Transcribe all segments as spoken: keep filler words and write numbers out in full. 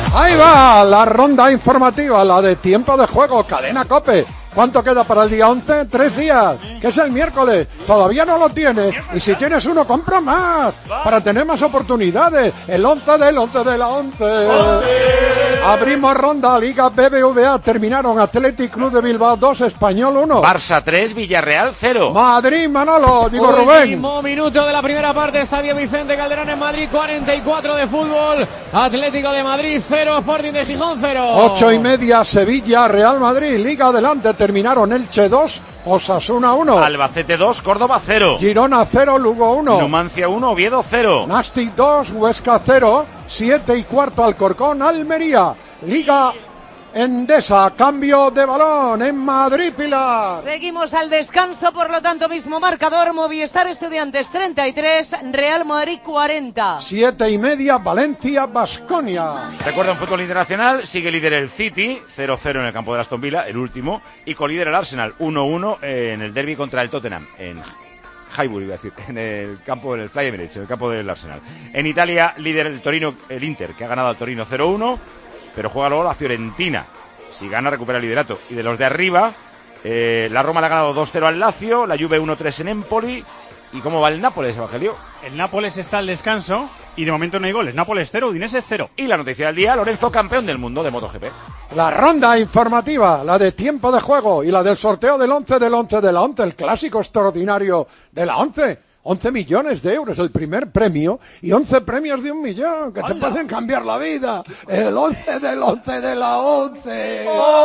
Ahí va la ronda informativa, la de tiempo de juego, Cadena COPE. ¿Cuánto queda para el día once? Tres días, que es el miércoles. Todavía no lo tienes. Y si tienes uno, compra más, para tener más oportunidades. El once del once de la once. Abrimos ronda, Liga B B V A. Terminaron Athletic Club de Bilbao dos, Español uno. Barça tres, Villarreal cero. Madrid, Manolo, digo Rubén. Último minuto de la primera parte, Estadio Vicente Calderón en Madrid, cuarenta y cuatro de fútbol. Atlético de Madrid cero, Sporting de Gijón cero. Ocho y media, Sevilla, Real Madrid. Liga adelante, terminaron Elche dos, Osasuna uno. Albacete dos, Córdoba cero. Girona cero, Lugo uno. Numancia uno, Oviedo cero. Nastic dos, Huesca cero. Siete y cuarto, Alcorcón, Almería. Liga Endesa, cambio de balón en Madrid, Pilar. Seguimos al descanso, por lo tanto, mismo marcador. Movistar Estudiantes treinta y tres, Real Madrid cuarenta. Siete y media, Valencia, Baskonia. Recuerda, en fútbol internacional sigue líder el City, cero cero en el campo de Aston Villa, el último, y colíder el Arsenal, uno uno en el derbi contra el Tottenham, en Highbury, iba a decir, en el campo del Fly Emirates, en el campo del Arsenal. En Italia, líder el Torino, el Inter, que ha ganado al Torino cero uno, pero juega luego la Fiorentina. Si gana, recupera el liderato. Y de los de arriba, eh, la Roma le ha ganado dos cero al Lazio, la Juve uno tres en Empoli. ¿Y cómo va el Nápoles, Evangelio? El Nápoles está al descanso y de momento no hay goles. Nápoles cero, Udinese cero. Y la noticia del día, Lorenzo, campeón del mundo de MotoGP. La ronda informativa, la de tiempo de juego y la del sorteo del once del once de la once, el clásico extraordinario de la once. once millones de euros el primer premio y once premios de un millón que te ¡Hala! pueden cambiar la vida. El once del once de la once.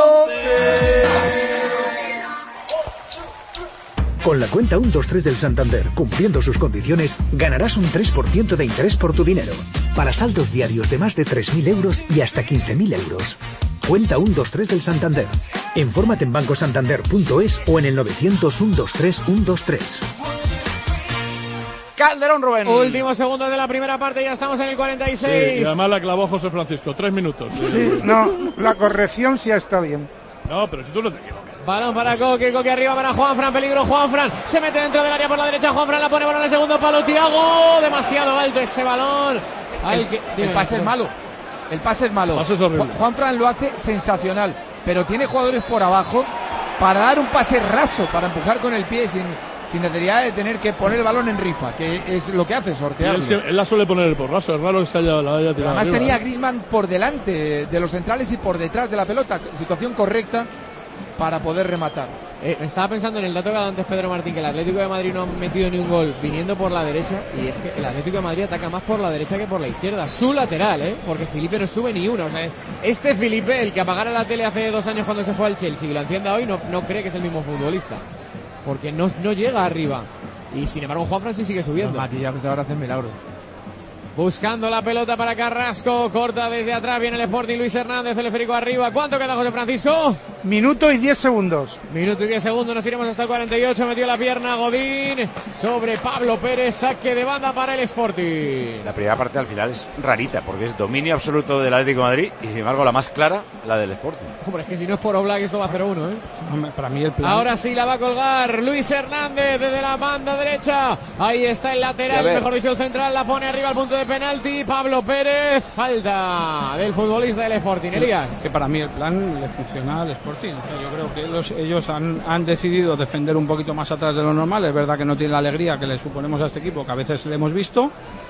Con la cuenta uno dos tres del Santander, cumpliendo sus condiciones, ganarás un tres por ciento de interés por tu dinero. Para saldos diarios de más de tres mil euros y hasta quince mil euros. Cuenta uno dos tres del Santander. Infórmate en banco santander punto es o en el novecientos uno dos tres uno dos tres. Calderón, Rubén. Último segundo de la primera parte, ya estamos en el cuarenta y seis. Sí, y además la clavó José Francisco, tres minutos. Sí, no, la corrección sí está bien. No, pero si tú no te equivocas. Balón para Coque, Coque arriba para Juanfran, peligro Juanfran, se mete dentro del área por la derecha, Juanfran la pone, balón en el segundo palo, Thiago, demasiado alto ese balón. El, que, el pase es malo, el pase es malo. Pase es horrible. Juanfran lo hace sensacional, pero tiene jugadores por abajo para dar un pase raso, para empujar con el pie sin, sin necesidad de tener que poner el balón en rifa, que es lo que hace, sortearlo. Él, él la suele poner por raso, es raro que se haya, la haya tirado. Además arriba, tenía a ¿eh? Griezmann por delante de los centrales y por detrás de la pelota, situación correcta para poder rematar. Eh, estaba pensando en el dato que ha dado antes Pedro Martín, que el Atlético de Madrid no ha metido ni un gol viniendo por la derecha, y es que el Atlético de Madrid ataca más por la derecha que por la izquierda, su lateral, ¿eh? Porque Felipe no sube ni una. O sea, este Felipe, el que apagara la tele hace dos años cuando se fue al Chelsea y lo encienda hoy, no, no cree que es el mismo futbolista, porque no, no llega arriba, y sin embargo Juanfran sí sigue subiendo. Aquí ya pues ahora hacen milagros. Buscando la pelota para Carrasco, corta desde atrás, viene el Sporting, Luis Hernández, el esférico arriba. ¿Cuánto queda, José Francisco? Minuto y diez segundos. Minuto y diez segundos, nos iremos hasta el cuarenta y ocho, metió la pierna Godín sobre Pablo Pérez, saque de banda para el Sporting. La primera parte al final es rarita, porque es dominio absoluto del Atlético de Madrid y sin embargo la más clara, la del Sporting. Hombre, es que si no es por Oblak esto va a cero uno, ¿eh? Hombre, para mí el plan... Ahora sí la va a colgar Luis Hernández desde la banda derecha. Ahí está el lateral, mejor dicho el central, la pone arriba al punto de penalti. Pablo Pérez, falta del futbolista del Sporting. Elías. Que para mí el plan le funciona al Sporting. O sea, yo creo que los, ellos han, han decidido defender un poquito más atrás de lo normal. Es verdad que no tiene la alegría que le suponemos a este equipo, que a veces le hemos visto.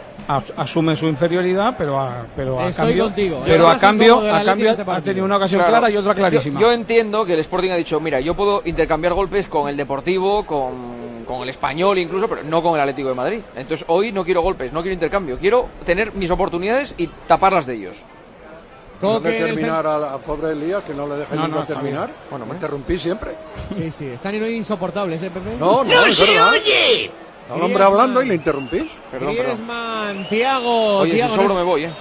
Asume su inferioridad, pero a, pero a Estoy cambio, contigo. pero a cambio, a cambio este ha tenido una ocasión claro, clara y otra clarísima. Yo, yo entiendo que el Sporting ha dicho, mira, yo puedo intercambiar golpes con el Deportivo, con, con el Español incluso, pero no con el Atlético de Madrid. Entonces hoy no quiero golpes, no quiero intercambio, quiero tener mis oportunidades y taparlas de ellos. No de terminar a la pobre Elías, que no le deja no, nunca no, terminar. Bueno, me interrumpí siempre. Sí, sí, están hoy insoportables, ¿eh, Pepe? No, no, ¡No es se verdad. oye! Está el hombre hablando y le interrumpís. Perdón, perdón. Griezmann, Thiago. Oye, Thiago si sobro no es... me voy, ¿eh?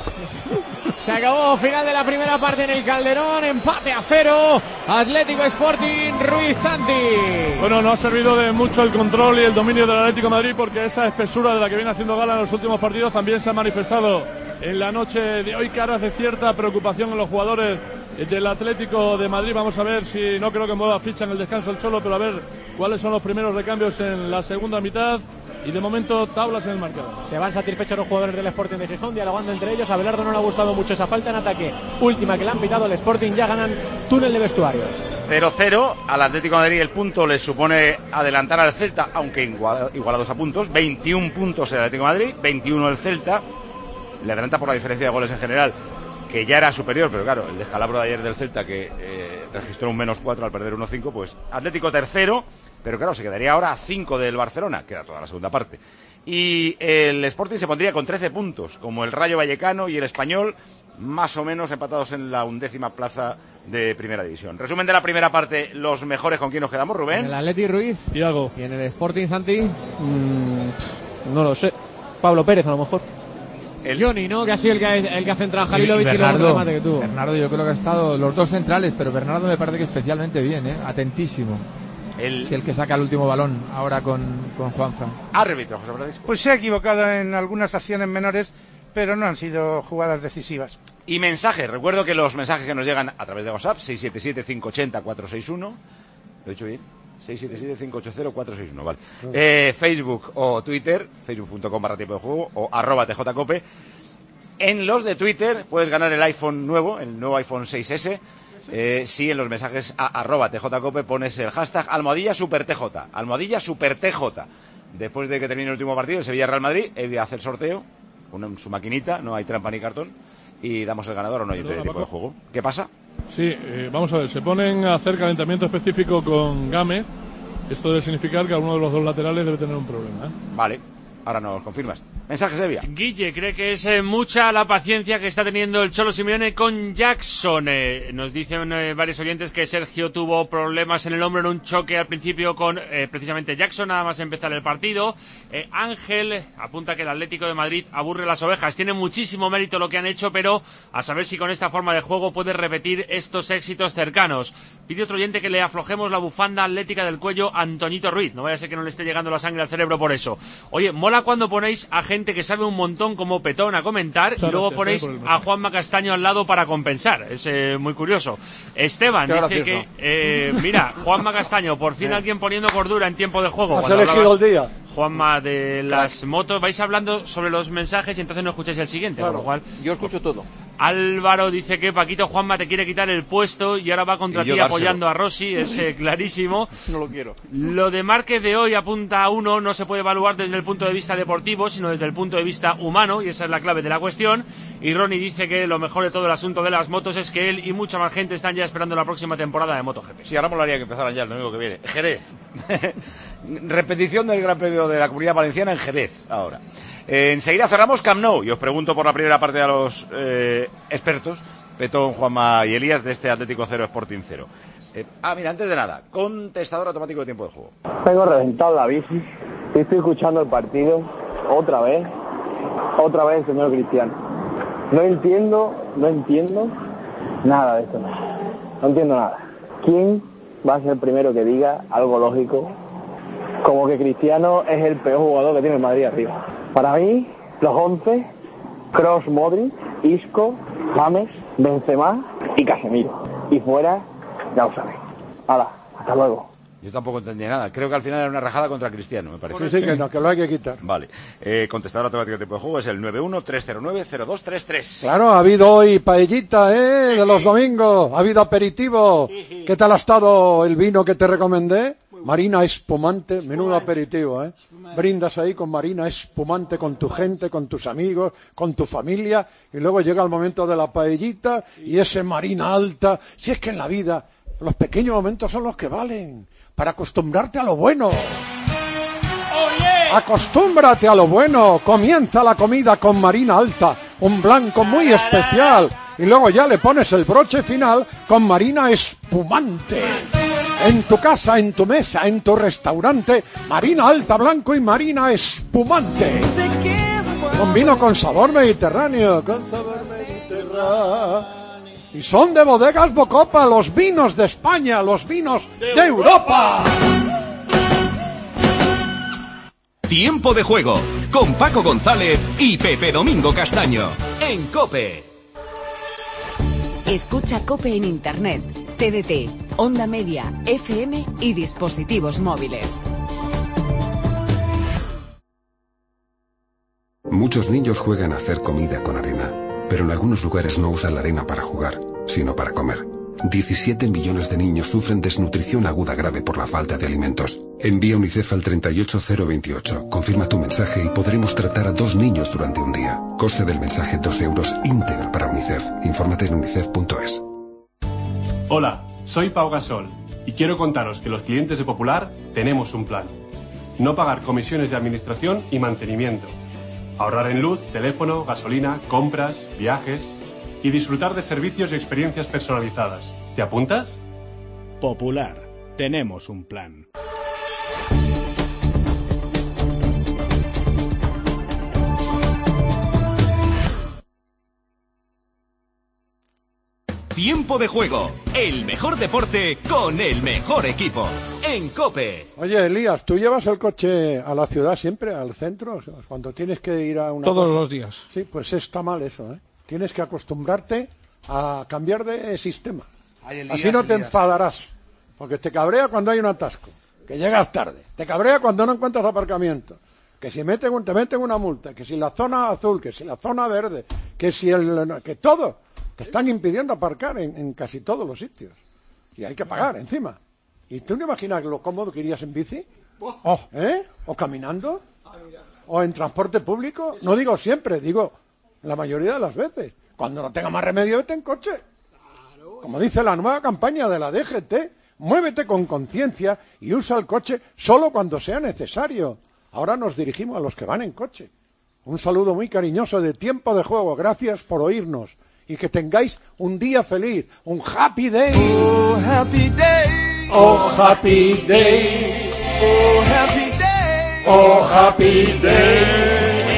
Se acabó, final de la primera parte en el Calderón, empate a cero, Atlético Sporting, Ruiz Santi. Bueno, no ha servido de mucho el control y el dominio del Atlético de Madrid, porque esa espesura de la que viene haciendo gala en los últimos partidos también se ha manifestado en la noche de hoy, caras de cierta preocupación en los jugadores del Atlético de Madrid. Vamos a ver si, no creo que mueva ficha en el descanso el Cholo, pero a ver cuáles son los primeros recambios en la segunda mitad. Y de momento tablas en el marcador. Se van satisfechos los jugadores del Sporting de Gijón, dialogando entre ellos. A Belardo no le ha gustado mucho esa falta en ataque última que le han pitado el Sporting. Ya ganan túnel de vestuarios. cero cero, al Atlético de Madrid el punto le supone adelantar al Celta, aunque igualados a puntos. veintiún puntos el Atlético de Madrid, veintiuno el Celta. Le adelanta por la diferencia de goles en general, que ya era superior, pero claro, el descalabro de ayer del Celta, que eh, registró un menos cuatro al perder uno cinco, pues Atlético tercero, pero claro, se quedaría ahora a cinco del Barcelona, queda toda la segunda parte. Y el Sporting se pondría con trece puntos, como el Rayo Vallecano y el Español, más o menos empatados en la undécima plaza de Primera División. Resumen de la primera parte, los mejores. ¿Con quién nos quedamos, Rubén? En el Atleti Ruiz. Thiago. Y en el Sporting Santi. Mm, no lo sé. Pablo Pérez, a lo mejor. El Johnny, ¿no? Que ha sido el que, el que ha centrado a Halilovic y, y luego el remate que tuvo. Bernardo, yo creo que ha estado los dos centrales, pero Bernardo me parece que especialmente bien, ¿eh? Atentísimo. El... Sí, el que saca el último balón ahora con, con Juanfran. Árbitro, José Francisco. Pues se ha equivocado en algunas acciones menores, pero no han sido jugadas decisivas. Y mensajes. Recuerdo que los mensajes que nos llegan a través de WhatsApp, seis siete siete, cinco ocho cero, cuatro seis uno. ¿Lo he dicho bien? seis siete siete, cinco ocho cero, cuatro seis uno, vale. Eh, Facebook o Twitter, facebook punto com barra tiempo de juego o arroba tjcope. En los de Twitter puedes ganar el iPhone nuevo, el nuevo iPhone seis ese. Eh, si en los mensajes a arroba tjcope pones el hashtag almohadilla super tj, almohadilla super tj. Después de que termine el último partido, el Sevilla Real Madrid, él voy a hacer sorteo con su maquinita, no hay trampa ni cartón, y damos el ganador o no hay otro tipo de juego. ¿Qué pasa? Sí, eh, vamos a ver, se ponen a hacer calentamiento específico con Gámez. Esto debe significar que alguno de los dos laterales debe tener un problema, ¿eh? Vale, ahora nos confirmas. Mensajes, Evia. Guille cree que es eh, mucha la paciencia que está teniendo el Cholo Simeone con Jackson. Eh, nos dicen eh, varios oyentes que Sergio tuvo problemas en el hombro en un choque al principio con eh, precisamente Jackson, nada más empezar el partido. Eh, Ángel apunta que el Atlético de Madrid aburre las ovejas. Tiene muchísimo mérito lo que han hecho, pero a saber si con esta forma de juego puede repetir estos éxitos cercanos. Pide otro oyente que le aflojemos la bufanda atlética del cuello a Antoñito Ruiz. No vaya a ser que no le esté llegando la sangre al cerebro por eso. Oye, mola cuando ponéis a gente que sabe un montón como Petón a comentar y luego ponéis a Juanma Castaño al lado para compensar. Es eh, muy curioso. Esteban dice gracioso. que, eh, mira, Juanma Castaño, por fin alguien poniendo cordura en tiempo de juego. Has elegido el día. Juanma, de las motos, vais hablando sobre los mensajes y entonces no escucháis el siguiente, claro. Por lo cual yo escucho todo. Álvaro dice que Paquito Juanma te quiere quitar el puesto y ahora va contra ti dárselo. Apoyando a Rossi, es eh, clarísimo. No lo quiero. Lo de Márquez de hoy apunta a uno, no se puede evaluar desde el punto de vista deportivo, sino desde el punto de vista humano, y esa es la clave de la cuestión. Y Ronnie dice que lo mejor de todo el asunto de las motos es que él y mucha más gente están ya esperando la próxima temporada de MotoGP. Sí, ahora molaría que empezaran ya el domingo que viene. Jerez. Repetición del Gran Premio de la Comunidad Valenciana en Jerez, ahora. Eh, enseguida cerramos Camp Nou y os pregunto por la primera parte a los eh, expertos, Petón, Juanma y Elías, de este Atlético cero Sporting cero. Eh, ah, mira, antes de nada, contestador automático de tiempo de juego. Tengo reventado la bici, estoy escuchando el partido, otra vez, otra vez, señor Cristiano. No entiendo, no entiendo nada de esto, no entiendo nada. ¿Quién va a ser el primero que diga algo lógico? Como que Cristiano es el peor jugador que tiene el Madrid arriba. Para mí, los once, Kroos, Modric, Isco, James, Benzema y Casemiro. Y fuera, ya lo sabéis. Hala, hasta luego. Yo tampoco entendí nada. Creo que al final era una rajada contra Cristiano, me parece. Sí, sí, que no, que lo hay que quitar. Vale. Eh, contestador automático de tiempo de juego es el nueve uno tres cero nueve cero dos tres tres. Claro, ha habido hoy paellita, ¿eh? De los domingos. Ha habido aperitivo. ¿Qué tal ha estado el vino que te recomendé? Marina espumante, menudo aperitivo, ¿eh? Brindas ahí con Marina espumante, con tu gente, con tus amigos, con tu familia, y luego llega el momento de la paellita y ese Marina alta. Si es que en la vida los pequeños momentos son los que valen, para acostumbrarte a lo bueno. Acostúmbrate a lo bueno. Comienza la comida con Marina alta, un blanco muy especial, y luego ya le pones el broche final con Marina espumante. En tu casa, en tu mesa, en tu restaurante, Marina alta, blanco y Marina espumante. Con vino con sabor mediterráneo, con sabor mediterráneo. Y son de Bodegas Bocopa, los vinos de España, los vinos de, de Europa. Tiempo de juego, con Paco González y Pepe Domingo Castaño, en COPE. Escucha COPE en Internet, T D T, Onda Media, F M y dispositivos móviles. Muchos niños juegan a hacer comida con arena, pero en algunos lugares no usan la arena para jugar, sino para comer. diecisiete millones de niños sufren desnutrición aguda grave por la falta de alimentos. Envía UNICEF al treinta y ocho cero veintiocho. Confirma tu mensaje y podremos tratar a dos niños durante un día. Coste del mensaje dos euros íntegro para UNICEF. Infórmate en unicef punto es. Hola, soy Pau Gasol y quiero contaros que los clientes de Popular tenemos un plan. No pagar comisiones de administración y mantenimiento. Ahorrar en luz, teléfono, gasolina, compras, viajes y disfrutar de servicios y experiencias personalizadas. ¿Te apuntas? Popular. Tenemos un plan. Tiempo de juego, el mejor deporte con el mejor equipo. En COPE. Oye, Elías, ¿tú llevas el coche a la ciudad siempre, al centro? O sea, cuando tienes que ir a una Todos cosa. los días. Sí, pues está mal eso, ¿eh? Tienes que acostumbrarte a cambiar de sistema. Ay, Elías, Así no te Elías. enfadarás, porque te cabrea cuando hay un atasco, que llegas tarde, te cabrea cuando no encuentras aparcamiento, que si meten, te meten una multa, que si la zona azul, que si la zona verde, que si el... que todo, te están impidiendo aparcar en, en casi todos los sitios. Y hay que pagar encima. ¿Y tú no imaginas lo cómodo que irías en bici? ¿Eh? ¿O caminando? ¿O en transporte público? No digo siempre, digo la mayoría de las veces. Cuando no tenga más remedio, vete en coche. Como dice la nueva campaña de la D G T, muévete con conciencia y usa el coche solo cuando sea necesario. Ahora nos dirigimos a los que van en coche. Un saludo muy cariñoso de Tiempo de Juego. Gracias por oírnos. Y que tengáis un día feliz, un happy day. Oh, happy day. Oh, happy day. Oh, happy day. Oh, happy day.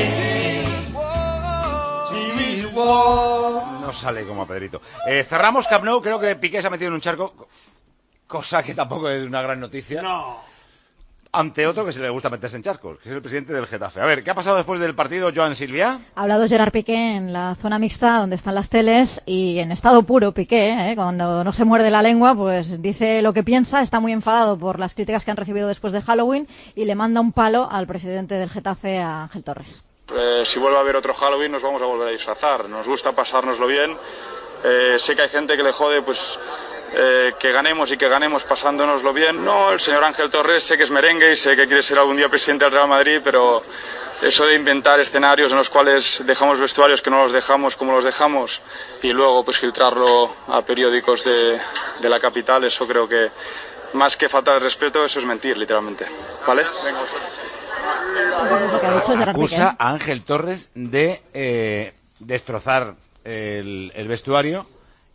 No sale como a Pedrito. Eh, cerramos Camp Nou, creo que Piqué se ha metido en un charco, cosa que tampoco es una gran noticia. No. Ante otro que se le gusta meterse en charcos, que es el presidente del Getafe. A ver, ¿qué ha pasado después del partido, Joan Silvia? Ha hablado Gerard Piqué en la zona mixta donde están las teles y en estado puro Piqué, ¿eh? Cuando no se muerde la lengua, pues dice lo que piensa, está muy enfadado por las críticas que han recibido después de Halloween y le manda un palo al presidente del Getafe, a Ángel Torres. Eh, si vuelve a haber otro Halloween nos vamos a volver a disfrazar, nos gusta pasárnoslo bien, eh, sé que hay gente que le jode pues eh, que ganemos y que ganemos pasándonoslo bien. No, el señor Ángel Torres sé que es merengue y sé que quiere ser algún día presidente del Real Madrid, pero eso de inventar escenarios en los cuales dejamos vestuarios que no los dejamos como los dejamos y luego pues filtrarlo a periódicos de, de la capital, eso creo que más que falta de respeto, eso es mentir literalmente, ¿vale? Venga, vosotros. Pues eso es lo que ha dicho Gerard Piqué. Acusa a Ángel Torres de eh, destrozar el, el vestuario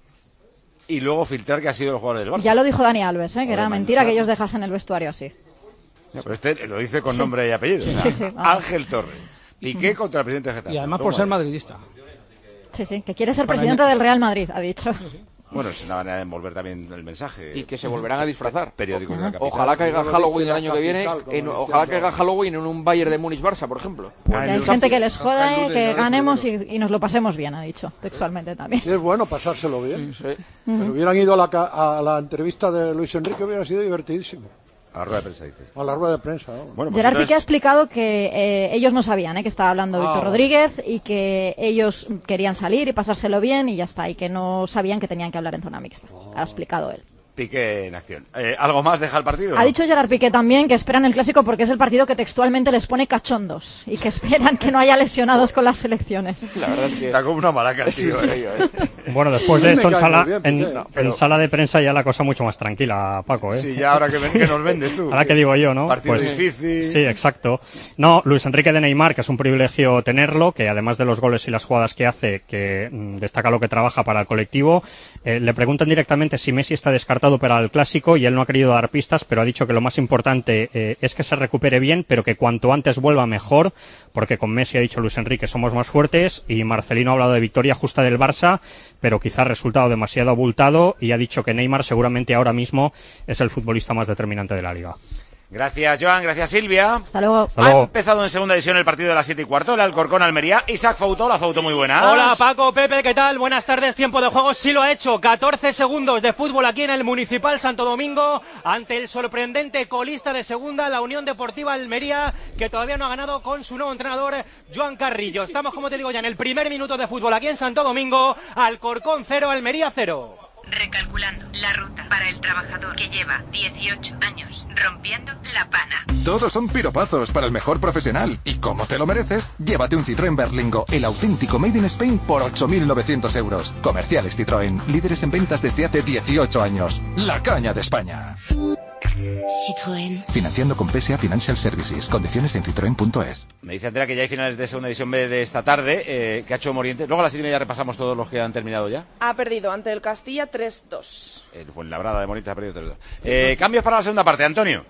y luego filtrar que ha sido el jugador del Barça. Ya lo dijo Dani Alves, ¿eh? que era Joder, mentira manchado. que ellos dejasen el vestuario así. Ya, pero este lo dice con Sí. nombre y apellido. Sí, o sea, sí, vamos. Ángel Torres. Piqué contra el presidente de Getafe. Y además Toma por ser ya. madridista. Sí, sí, que quiere ser Para presidente mí- del Real Madrid, ha dicho. Bueno, es una manera de envolver también el mensaje. Y que se volverán a disfrazar. Periódicos de la capital. Ojalá caiga Halloween el año que viene. Capital, como en- decía ojalá yo. caiga Halloween en un Bayern de Múnich-Barça, por ejemplo. Porque hay gente que les joda y que ganemos y, y nos lo pasemos bien, ha dicho, textualmente también. Sí, es bueno pasárselo bien. Sí, sí. Pero hubieran ido a la, ca- a la entrevista de Luis Enrique, hubiera sido divertidísimo. A la rueda de prensa, dices. A la rueda de prensa, ¿no? Bueno, pues Gerard entonces- Piqué ha explicado que eh, ellos no sabían ¿eh? que estaba hablando Ah, Víctor vale. Rodríguez y que ellos querían salir y pasárselo bien y ya está, y que no sabían que tenían que hablar en zona mixta. Ha explicado él. Piqué en acción. Eh, ¿Algo más deja el partido? Ha no? dicho Gerard Piqué también que esperan el clásico porque es el partido que textualmente les pone cachondos y que esperan que no haya lesionados con las selecciones. La verdad es que Está como una maraca, es tío. en serio, ¿eh? Bueno, después de Me esto en cae sala, muy bien, en, Piqué, en pero- sala de prensa ya la cosa mucho más tranquila, Paco, ¿eh? Sí, ya ahora que, ven- que nos vendes tú. Ahora que digo yo, ¿no? Partido Pues- difícil. Sí, exacto. No, Luis Enrique de Neymar, que es un privilegio tenerlo, que además de los goles y las jugadas que hace, que mm, destaca lo que trabaja para el colectivo, eh, le preguntan directamente si Messi está descartado para el Clásico y él no ha querido dar pistas, pero ha dicho que lo más importante eh, es que se recupere bien, pero que cuanto antes vuelva mejor, porque con Messi, ha dicho Luis Enrique, somos más fuertes, y Marcelino ha hablado de victoria justa del Barça, pero quizás resultado demasiado abultado, y ha dicho que Neymar seguramente ahora mismo es el futbolista más determinante de la Liga. Gracias, Joan. Gracias, Silvia. Hasta luego. Ha empezado en segunda división el partido de las siete y cuarto, el Alcorcón Almería. Isaac Fouto, la Fouto, muy buena. Hola, Paco, Pepe, ¿qué tal? Buenas tardes. Tiempo de juego, sí lo ha hecho. catorce segundos de fútbol aquí en el Municipal Santo Domingo ante el sorprendente colista de segunda, la Unión Deportiva Almería, que todavía no ha ganado con su nuevo entrenador, Joan Carrillo. Estamos, como te digo, ya en el primer minuto de fútbol aquí en Santo Domingo. Alcorcón cero, Almería cero. Recalculando la ruta para el trabajador que lleva dieciocho años rompiendo la pana. Todos son piropazos para el mejor profesional. Y como te lo mereces, llévate un Citroën Berlingo, el auténtico Made in Spain, por ocho mil novecientos euros. Comerciales Citroën, líderes en ventas desde hace dieciocho años. La caña de España. Citroën. Financiando con P S A Financial Services. Condiciones en citroen punto es. Me dice Andrea que ya hay finales de segunda división B de esta tarde, eh, que ha hecho Morientes. Luego a las siete y media repasamos todos los que han terminado ya. Ha perdido ante el Castilla tres dos. El Fuenlabrada de Morientes ha perdido tres dos. Eh, cambios para la segunda parte, Antonio.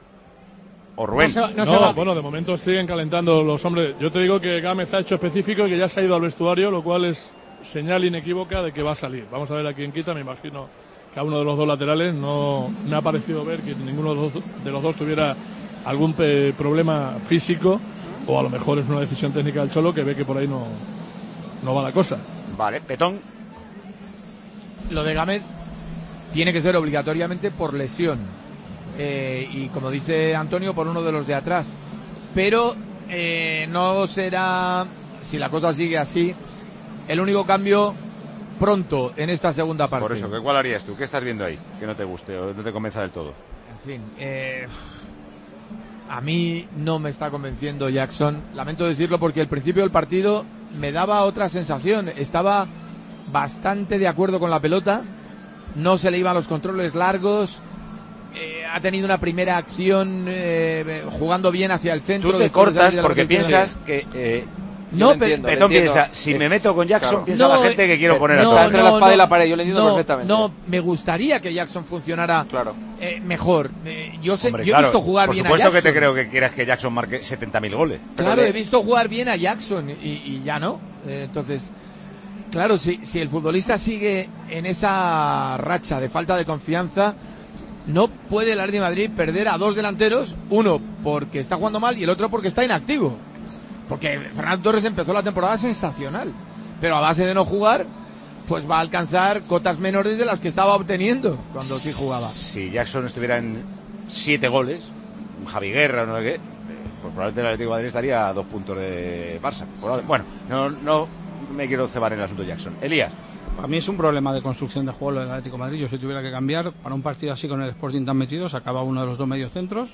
O Rubén. No, no, no bueno, de momento siguen calentando los hombres. Yo te digo que Gámez ha hecho específico y que ya se ha ido al vestuario, lo cual es señal inequívoca de que va a salir. Vamos a ver a quién quita, me imagino que a uno de los dos laterales. No me ha parecido ver que ninguno de los dos, de los dos tuviera algún pe- problema físico, o a lo mejor es una decisión técnica del Cholo que ve que por ahí no, no va la cosa. Vale, Petón. Lo de Gámez tiene que ser obligatoriamente por lesión. Eh, y como dice Antonio, por uno de los de atrás. Pero eh, no será, si la cosa sigue así, el único cambio pronto en esta segunda parte. Por eso, ¿qué cuál harías tú? ¿Qué estás viendo ahí? Que no te guste o no te convenza del todo. En fin, eh, a mí no me está convenciendo Jackson. Lamento decirlo porque al principio del partido me daba otra sensación. Estaba bastante de acuerdo con la pelota. No se le iban los controles largos. Eh, ha tenido una primera acción eh, jugando bien hacia el centro. Tú te cortas porque piensas que... Eh, no, pero Petón piensa, si me meto con Jackson, claro, piensa no, la gente que quiero eh, poner no, atrás. Entre no, la espada no, y la pared, yo le entiendo no, perfectamente. No, me gustaría que Jackson funcionara claro. eh, mejor. Eh, yo sé, Hombre, yo claro, he visto jugar por bien a supuesto Jackson. que te creo que quieras que Jackson marque setenta mil goles. Claro, de... he visto jugar bien a Jackson y, y ya no. Eh, entonces, claro, si, si el futbolista sigue en esa racha de falta de confianza, no puede el Atlético de Madrid perder a dos delanteros, uno porque está jugando mal y el otro porque está inactivo. Porque Fernando Torres empezó la temporada sensacional, pero a base de no jugar, pues va a alcanzar cotas menores de las que estaba obteniendo cuando sí jugaba. Si Jackson estuviera en siete goles, un Javi Guerra o no sé qué, pues probablemente el Atlético de Madrid estaría a dos puntos de Barça. Bueno, no, no me quiero cebar en el asunto Jackson. Elías. Para mí es un problema de construcción de juego del Atlético de Madrid. Yo si tuviera que cambiar para un partido así con el Sporting tan metido, sacaba uno de los dos mediocentros,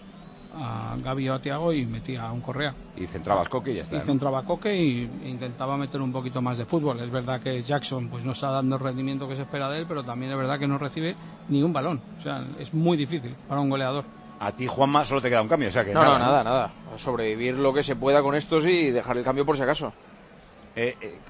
a Gavi o a Thiago, y metía a un Correa. Y centraba al Coque y ya está. Y ¿no? centraba a Coque y e intentaba meter un poquito más de fútbol. Es verdad que Jackson pues no está dando el rendimiento que se espera de él, pero también es verdad que no recibe ni un balón. O sea, es muy difícil para un goleador. A ti, Juanma, solo te queda un cambio, o sea que no, nada, no, nada, ¿no? nada. Sobrevivir lo que se pueda con estos y dejar el cambio por si acaso. Eh,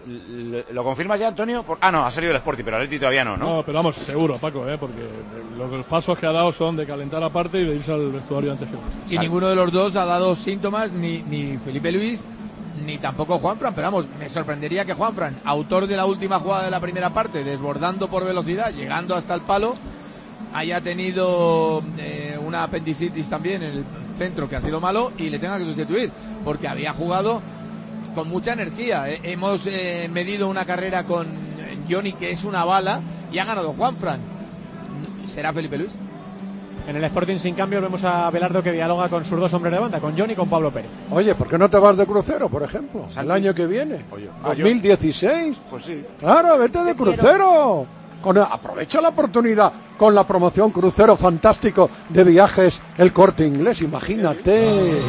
eh, ¿Lo confirmas ya, Antonio? Por... Ah, no, ha salido el Sporting, pero el Atleti todavía no, ¿no? No, pero vamos, seguro, Paco, ¿eh? Porque los pasos que ha dado son de calentar aparte y de irse al vestuario antes que más. Y ninguno de los dos ha dado síntomas, ni, ni Felipe Luis, ni tampoco Juanfran. Pero vamos, me sorprendería que Juanfran, autor de la última jugada de la primera parte, desbordando por velocidad, llegando hasta el palo, haya tenido eh, una apendicitis también en el centro que ha sido malo y le tenga que sustituir, porque había jugado con mucha energía. Eh, hemos eh, medido una carrera con Johnny, que es una bala, y ha ganado Juanfran. ¿Será Felipe Luis? En el Sporting sin cambios vemos a Belardo que dialoga con sus dos hombres de banda, con Johnny y con Pablo Pérez. Oye, ¿por qué no te vas de crucero, por ejemplo? El año que viene. Oye, dos mil dieciséis. Pues sí. Claro, vete de crucero. Con, aprovecha la oportunidad con la promoción Crucero Fantástico de Viajes El Corte Inglés, imagínate.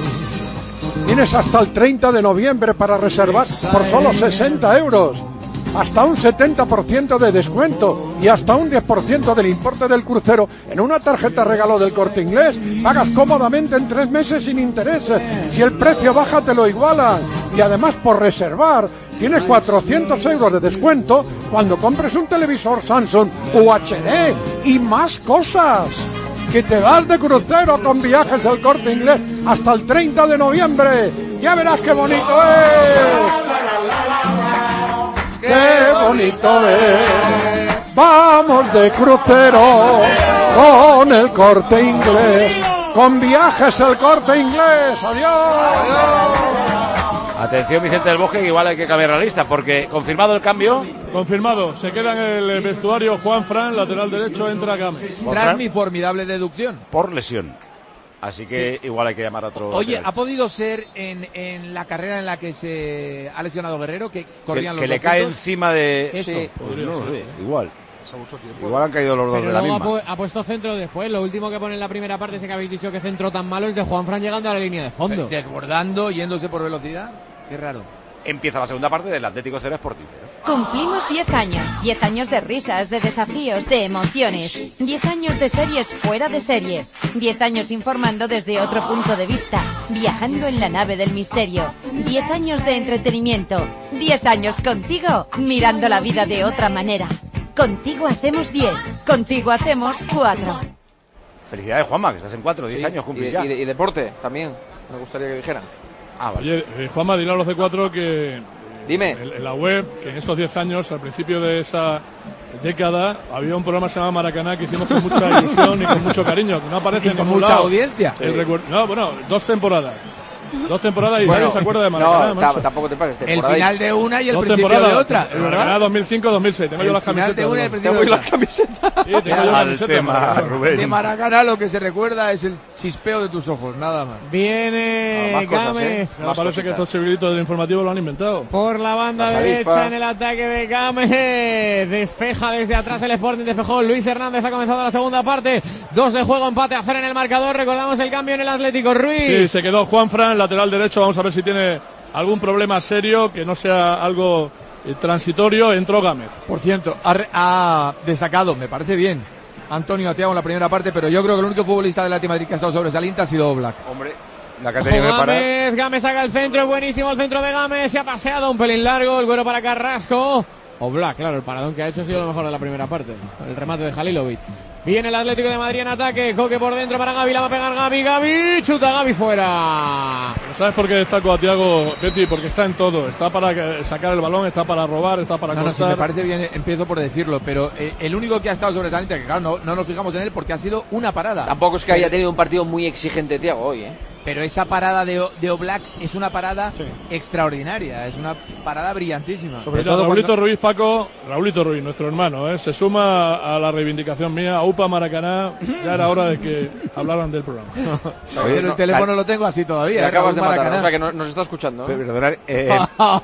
Tienes hasta el treinta de noviembre para reservar por solo sesenta euros. Hasta un setenta por ciento de descuento y hasta un diez por ciento del importe del crucero en una tarjeta regalo del Corte Inglés. Pagas cómodamente en tres meses sin intereses. Si el precio baja te lo igualan. Y además por reservar tienes cuatrocientos euros de descuento cuando compres un televisor Samsung U H D y más cosas. Que te vas de crucero con Viajes El Corte Inglés hasta el treinta de noviembre. Ya verás qué bonito es. ¡Qué bonito es! Vamos de crucero con El Corte Inglés. con Viajes El Corte Inglés. Adiós. Atención, Vicente del Bosque, que igual hay que cambiar la lista, porque confirmado el cambio. Confirmado, se queda en el vestuario Juan Fran, lateral derecho, entra Gámez. Tras mi formidable deducción. Por lesión. Así que sí. Igual hay que llamar a otro. Oye, lateral. ¿ha podido ser en, en la carrera en la que se ha lesionado Guerrero, que corrían que, los que le dos cae juntos? encima de eso? Sí, pues no lo sé, ser. igual. Igual han caído los dos Pero de la luego misma. Ha, pu ha puesto centro después. Lo último que pone en la primera parte, ese que habéis dicho que centro tan malo, es de Juanfran llegando a la línea de fondo. Desbordando, yéndose por velocidad. Qué raro. Empieza la segunda parte del Atlético Cero Sportivo. Cumplimos diez años. diez años de risas, de desafíos, de emociones. diez años de series fuera de serie. diez años informando desde otro punto de vista. Viajando en la nave del misterio. diez años de entretenimiento. diez años contigo, mirando la vida de otra manera. Contigo hacemos diez. Contigo hacemos cuatro. Felicidades, Juanma, que estás en cuatro, diez Sí, años cumplís y, ya. y, y deporte también, me gustaría que dijeran. Ah, vale. Oye, eh, Juanma, dile a los de cuatro que... Dime. En, en la web, que en esos diez años, al principio de esa década, había un programa que se llama Maracaná que hicimos con mucha ilusión y con mucho cariño, que no aparece Y en con ningún mucha lado. audiencia. El Sí. recuer- No, bueno, dos temporadas. Dos temporadas y Bueno, nadie se acuerda de Maracaná. no, macho. tampoco te pases. El final de una y el Dos principio temporadas. de otra, ¿es Maracaná verdad? dos mil cinco dos mil seis. Tengo El yo las final camisetas. de una y el ¿no? principio de otra. Sí, tengo yo la Al camiseta. tema, Maracaná. Rubén. De Maracaná lo que se recuerda es el chispeo de tus ojos, nada más. Viene No, más cosas, Gámez ¿eh? Me Más parece que cositas. estos chivilitos del informativo lo han inventado. por la banda Las derecha avispas. en el ataque de Gámez. Despeja desde atrás el Sporting, despejó Luis Hernández. Ha comenzado la segunda parte. Dos de juego, empate a cero en el marcador. Recordamos el cambio en el Atlético. Ruiz. Sí, se quedó Juan Fran, lateral derecho. Vamos a ver si tiene algún problema serio, que no sea algo eh, transitorio. Entró Gámez. Por cierto, ha, re- ha destacado, me parece bien, Antonio Atiago en la primera parte, pero yo creo que el único futbolista del Atlético de Madrid que ha estado sobresaliente ha sido Oblak. Hombre, la que ha tenido que parar. Gámez, Gámez saca el centro, es buenísimo el centro de Gámez, se ha paseado un pelín largo, el güero para Carrasco. Oblak, claro, el paradón que ha hecho ha sido lo mejor de la primera parte, el remate de Halilovic. Viene el Atlético de Madrid en ataque, Coque por dentro para Gavi, la va a pegar Gavi, Gavi, chuta Gavi fuera. Pero ¿sabes por qué destaco a Tiago, Betty? Porque está en todo. Está para que- sacar el balón, está para robar, está para No, no, si cortar. me parece bien, empiezo por decirlo, pero eh, el único que ha estado sobresaliente, que claro, no, no nos fijamos en él porque ha sido una parada. Tampoco es que haya tenido un partido muy exigente Thiago hoy, ¿eh? Pero esa parada de, O- de Oblak es una parada extraordinaria, es una parada brillantísima. Mira, Raulito Ruiz, Paco, Raulito Ruiz, nuestro hermano, ¿eh? Se suma a la reivindicación mía, a UPA Maracaná. Ya era hora de que hablaran del programa. Pero el teléfono lo tengo así todavía. Te ¿eh? acabas Raúl de matar, Maracaná. o sea que no- nos está escuchando, ¿eh? Perdonad, eh,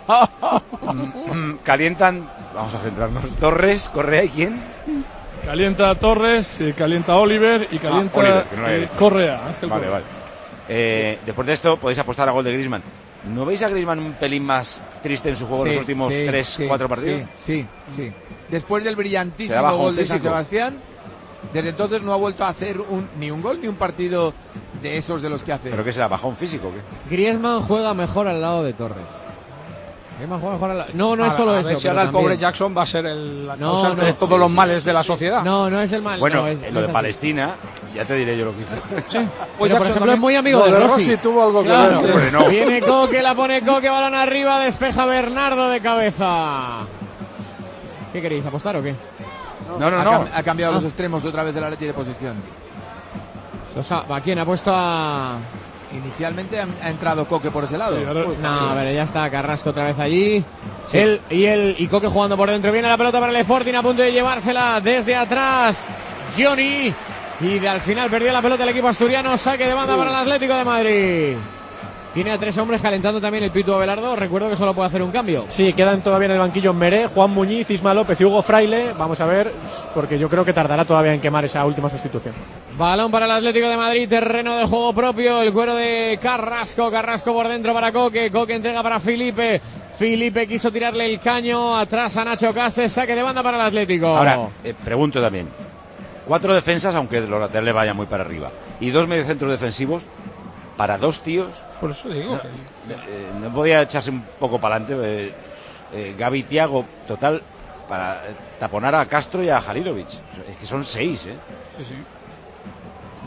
mm, calientan, vamos a centrarnos, Torres, Correa y quién? Calienta Torres, eh, calienta Oliver y calienta Ah, Oliver, que no lo había eh, visto. Correa. Ángel Vale, Correa. vale. Eh, después de esto podéis apostar a gol de Griezmann. ¿No veis a Griezmann un pelín más triste en su juego en Sí, los últimos sí, tres, sí, cuatro partidos? Sí, sí, sí. Después del Se da brillantísimo bajón gol de San físico. Sebastián, desde entonces no ha vuelto a hacer un, ni un gol ni un partido de esos de los que hace. ¿Pero qué será? ¿Bajón físico o qué? Griezmann juega mejor al lado de Torres. Griezmann juega mejor al lado. No, no es A- solo a eso. ver si pero ahora el también. pobre Jackson va a ser el, la No, causante no, de todos sí, los sí, males sí, de la sí. sociedad. No, no es el mal. Bueno, no, es, lo no de es así. Palestina, ya te diré yo lo que hizo. Pues Pero, por Jackson ejemplo, también. es muy amigo Lo de de Rossi. Rossi tuvo algo que Claro. ver. Hombre, no. Viene Coque, la pone Coque, balón arriba, despeja Bernardo de cabeza. ¿Qué queréis, apostar o qué? No, no, ha, no. cam- ha cambiado Ah. los extremos otra vez de la Atleti de posición. Los ha- ¿A quién ha puesto a...? Inicialmente ha, ha entrado Coque por ese lado. Sí, ahora- No, a ver, ya está Carrasco otra vez allí. Él y el y Coque jugando por dentro. Viene la pelota para el Sporting a punto de llevársela desde atrás. Johnny. Y de, al final perdió la pelota el equipo asturiano. Saque de banda para el Atlético de Madrid. Tiene a tres hombres calentando también el Pitu Abelardo. Recuerdo que solo puede hacer un cambio. Sí, quedan todavía en el banquillo Meré, Juan Muñiz, Isma López y Hugo Fraile. Vamos a ver, porque yo creo que tardará todavía en quemar esa última sustitución. Balón para el Atlético de Madrid, terreno de juego propio, el cuero de Carrasco, Carrasco por dentro para Coque, Coque entrega para Felipe, Felipe quiso tirarle el caño, atrás a Nacho Cases, saque de banda para el Atlético. Ahora, eh, pregunto también. Cuatro defensas, aunque los laterales vayan muy para arriba. Y dos mediocentros defensivos para dos tíos. Por eso digo. No, eh, no podía echarse un poco para adelante. Eh, eh, Gavi, Thiago, total, para eh, taponar a Castro y a Halilovic. Es que son seis, ¿eh? Sí, sí.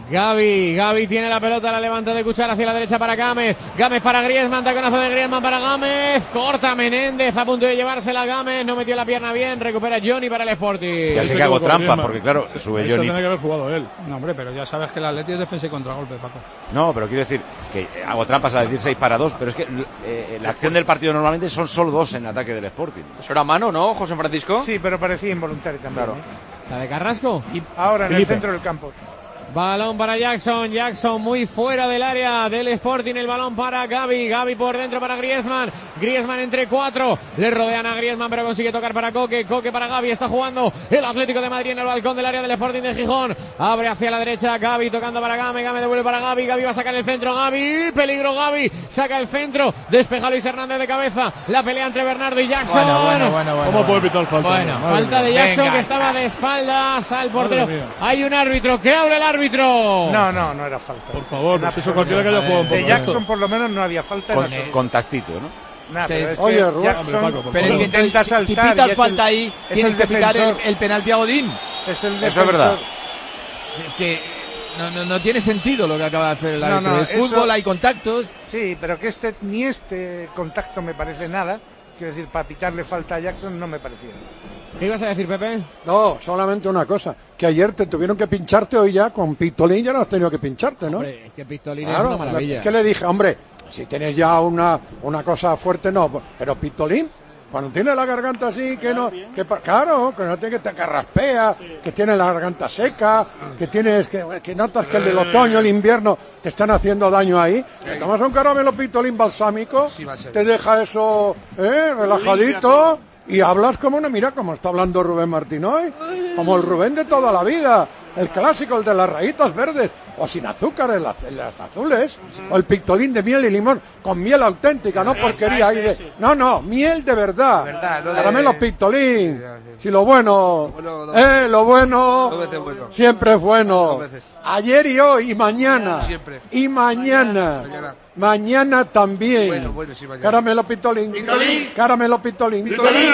Gavi, Gavi tiene la pelota, la levanta de cuchara hacia la derecha para Gámez. Gámez para Griezmann, taconazo de Griezmann para Gámez. Corta Menéndez, a punto de llevársela a Gámez. No metió la pierna bien, recupera Johnny para el Sporting. Ya sé que hago trampas, porque claro, se sube Eso Johnny. tiene que haber jugado él. No, hombre, pero ya sabes que el Atleti es defensa y contragolpe, Paco. No, pero quiero decir que hago trampas a decir seis para dos, pero es que eh, la acción del partido normalmente son solo dos en ataque del Sporting. Eso era mano, ¿no, José Francisco? Sí, pero parecía involuntario también. Claro. ¿eh? La de Carrasco. Y ahora Felipe. en el centro del campo. Balón para Jackson, Jackson muy fuera del área del Sporting, el balón para Gavi, Gavi por dentro para Griezmann, Griezmann entre cuatro, le rodean a Griezmann pero consigue tocar para Coque, Coque para Gavi, está jugando el Atlético de Madrid en el balcón del área del Sporting de Gijón, abre hacia la derecha, Gavi tocando para Game, Game devuelve para Gavi, Gavi va a sacar el centro, Gavi, peligro Gavi, saca el centro, despeja Luis Hernández de cabeza, la pelea entre Bernardo y Jackson. Bueno, bueno, bueno, bueno. ¿Cómo puede pitar falta? Bueno, Madre falta de mía. Jackson Venga. que estaba de espaldas al portero. Madre mía. Hay un árbitro, que hable el árbitro. No, no, no era falta. Por favor, En pues eso absoluto. cualquiera que haya jugado un poco De de Jackson esto. por lo menos no había falta. en Con, absoluto. contactito, ¿no? Nah, pero es Oye, que Rubén, Jackson hombre, Paco, por Pero es que intenta entonces, si, si saltar pitas y es falta el- ahí, es tienes el que pitar el, defensor. el penalti a Godín. Es el Eso es verdad. Es que no, no, no tiene sentido lo que acaba de hacer el No, árbitro. no, es eso- fútbol, hay contactos. Sí, pero que este ni este contacto me parece nada. Quiero decir, para pitarle falta a Jackson no me parecía. ¿Qué ibas a decir, Pepe? No, solamente una cosa, que ayer te tuvieron que pincharte, hoy ya con Pistolín ya no has tenido que pincharte, ¿no? Hombre, es que Pistolín Claro, es una maravilla. ¿qué le dije? Hombre, si tienes ya una, una cosa fuerte, no, pero Pistolín, cuando tiene la garganta así, que no, que pa- claro, que no tiene que te raspea, que tiene la garganta seca, que tienes, que, que notas que el del otoño, el invierno, te están haciendo daño ahí, te tomas un caramelo Pistolín balsámico, te deja eso, eh, relajadito, y hablas como una, mira como está hablando Rubén Martín hoy, como el Rubén de toda la vida, el clásico, el de las rayitas verdes, o sin azúcar, el az- las azules, o el Pictolín de miel y limón, con miel auténtica, no porquería ahí de, no, no, miel de verdad, caramelo Pictolín, si lo bueno, eh, lo bueno, siempre es bueno, ayer y hoy, y mañana, y mañana, mañana también, caramelo Pictolín, caramelo Pictolín,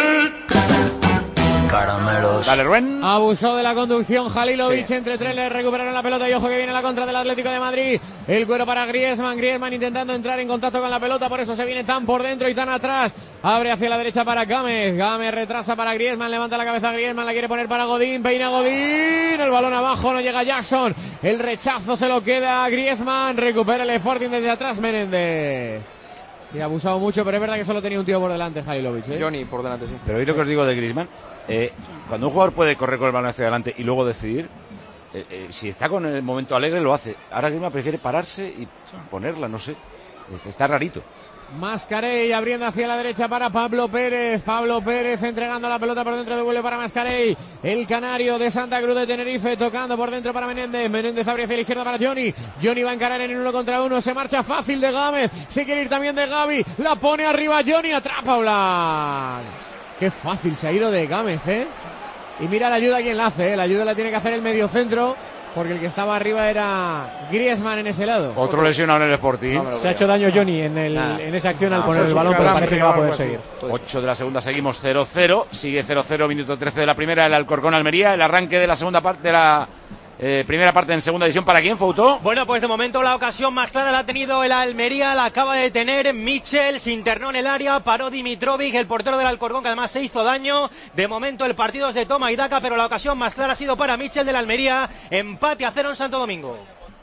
Caramelos. Dale, Rubén. Abusó de la conducción Halilovic, Sí. entre tres le recuperaron la pelota y ojo que viene la contra del Atlético de Madrid. El cuero para Griezmann, Griezmann intentando entrar en contacto con la pelota, por eso se viene tan por dentro y tan atrás. Abre hacia la derecha para Gámez, Gámez retrasa para Griezmann, levanta la cabeza Griezmann, la quiere poner para Godín, peina Godín, el balón abajo, no llega Jackson, el rechazo se lo queda a Griezmann, recupera el Sporting desde atrás Menéndez. Sí, ha abusado mucho, pero es verdad que solo tenía un tío por delante Halilovic, ¿eh? Johnny por delante, sí. Pero hoy lo que os digo de Griezmann, eh, cuando un jugador puede correr con el balón hacia adelante y luego decidir, eh, eh, si está con el momento alegre lo hace. Ahora Griezmann prefiere pararse y ponerla, no sé. Está rarito. Mascarey abriendo hacia la derecha para Pablo Pérez. Pablo Pérez entregando la pelota por dentro, devuelve para Mascarey. El canario de Santa Cruz de Tenerife tocando por dentro para Menéndez. Menéndez abre hacia la izquierda para Johnny. Johnny va a encarar en uno contra uno. Se marcha fácil de Gámez. Se quiere ir también de Gavi. La pone arriba Johnny. Atrapa Black. Qué fácil se ha ido de Gámez, ¿eh? Y mira la ayuda quien la hace, ¿eh? La ayuda la tiene que hacer el mediocentro. Porque el que estaba arriba era Griezmann en ese lado. Otro lesionado en el Sporting. No me lo Se ha hecho daño Johnny en, el, Nah. en esa acción al Nah, poner eso el es balón, un pero calambre parece que va a o poder algo así. seguir. ocho de la segunda, seguimos cero cero. Sigue cero cero, minuto trece de la primera, el Alcorcón Almería. El arranque de la segunda parte de la eh, primera parte en segunda división. ¿Para quién, Foutó? Bueno, pues de momento la ocasión más clara la ha tenido el Almería, la acaba de tener Michel, se internó en el área, paró Dimitrovic, el portero del Alcorcón, que además se hizo daño. De momento el partido es de toma y daca, pero la ocasión más clara ha sido para Michel del Almería. Empate a cero en Santo Domingo.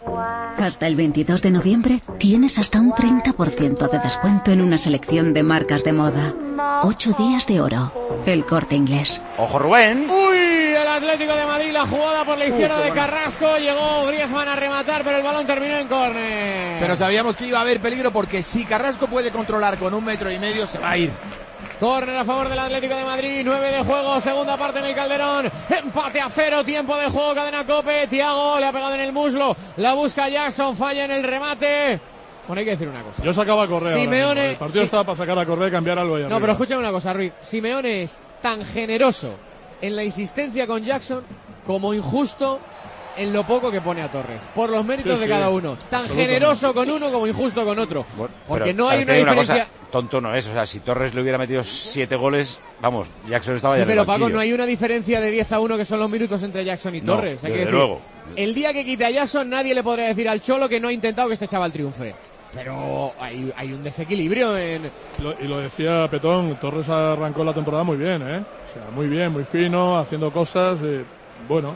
Hasta el veintidós de noviembre tienes hasta un treinta por ciento de descuento en una selección de marcas de moda. Ocho días de oro. El Corte Inglés. Ojo, Rubén. Uy, el Atlético de Madrid, la jugada por la izquierda de Carrasco. Llegó Griezmann a rematar, pero el balón terminó en córner. Pero sabíamos que iba a haber peligro porque si Carrasco puede controlar con un metro y medio, se va a ir. Córner a favor del Atlético de Madrid, nueve de juego, segunda parte en el Calderón, empate a cero, tiempo de juego, cadena Cope, Thiago le ha pegado en el muslo, la busca Jackson, falla en el remate. Bueno, hay que decir una cosa. Yo sacaba a correr. Simeone, El partido sí. estaba para sacar a correr y cambiar algo ahí No, arriba. pero escúchame una cosa, Ruiz, Simeone es tan generoso en la insistencia con Jackson como injusto en lo poco que pone a Torres, por los méritos Sí, de sí. cada uno. Tan Absolutamente. generoso con uno como injusto con otro. Bueno, Porque pero, no hay pero una te digo diferencia. cosa, tonto no es. O sea, si Torres le hubiera metido siete goles, vamos, Jackson estaba sí, ya en el pero Paco, banquillo. no hay una diferencia de diez a uno que son los minutos entre Jackson y No, Torres. Hay que desde decir, luego. el día que quite a Jackson, nadie le podrá decir al Cholo que no ha intentado que este chaval triunfe. Pero hay, hay un desequilibrio en... Lo, y lo decía Petón, Torres arrancó la temporada muy bien, ¿eh? O sea, muy bien, muy fino, haciendo cosas, eh, bueno.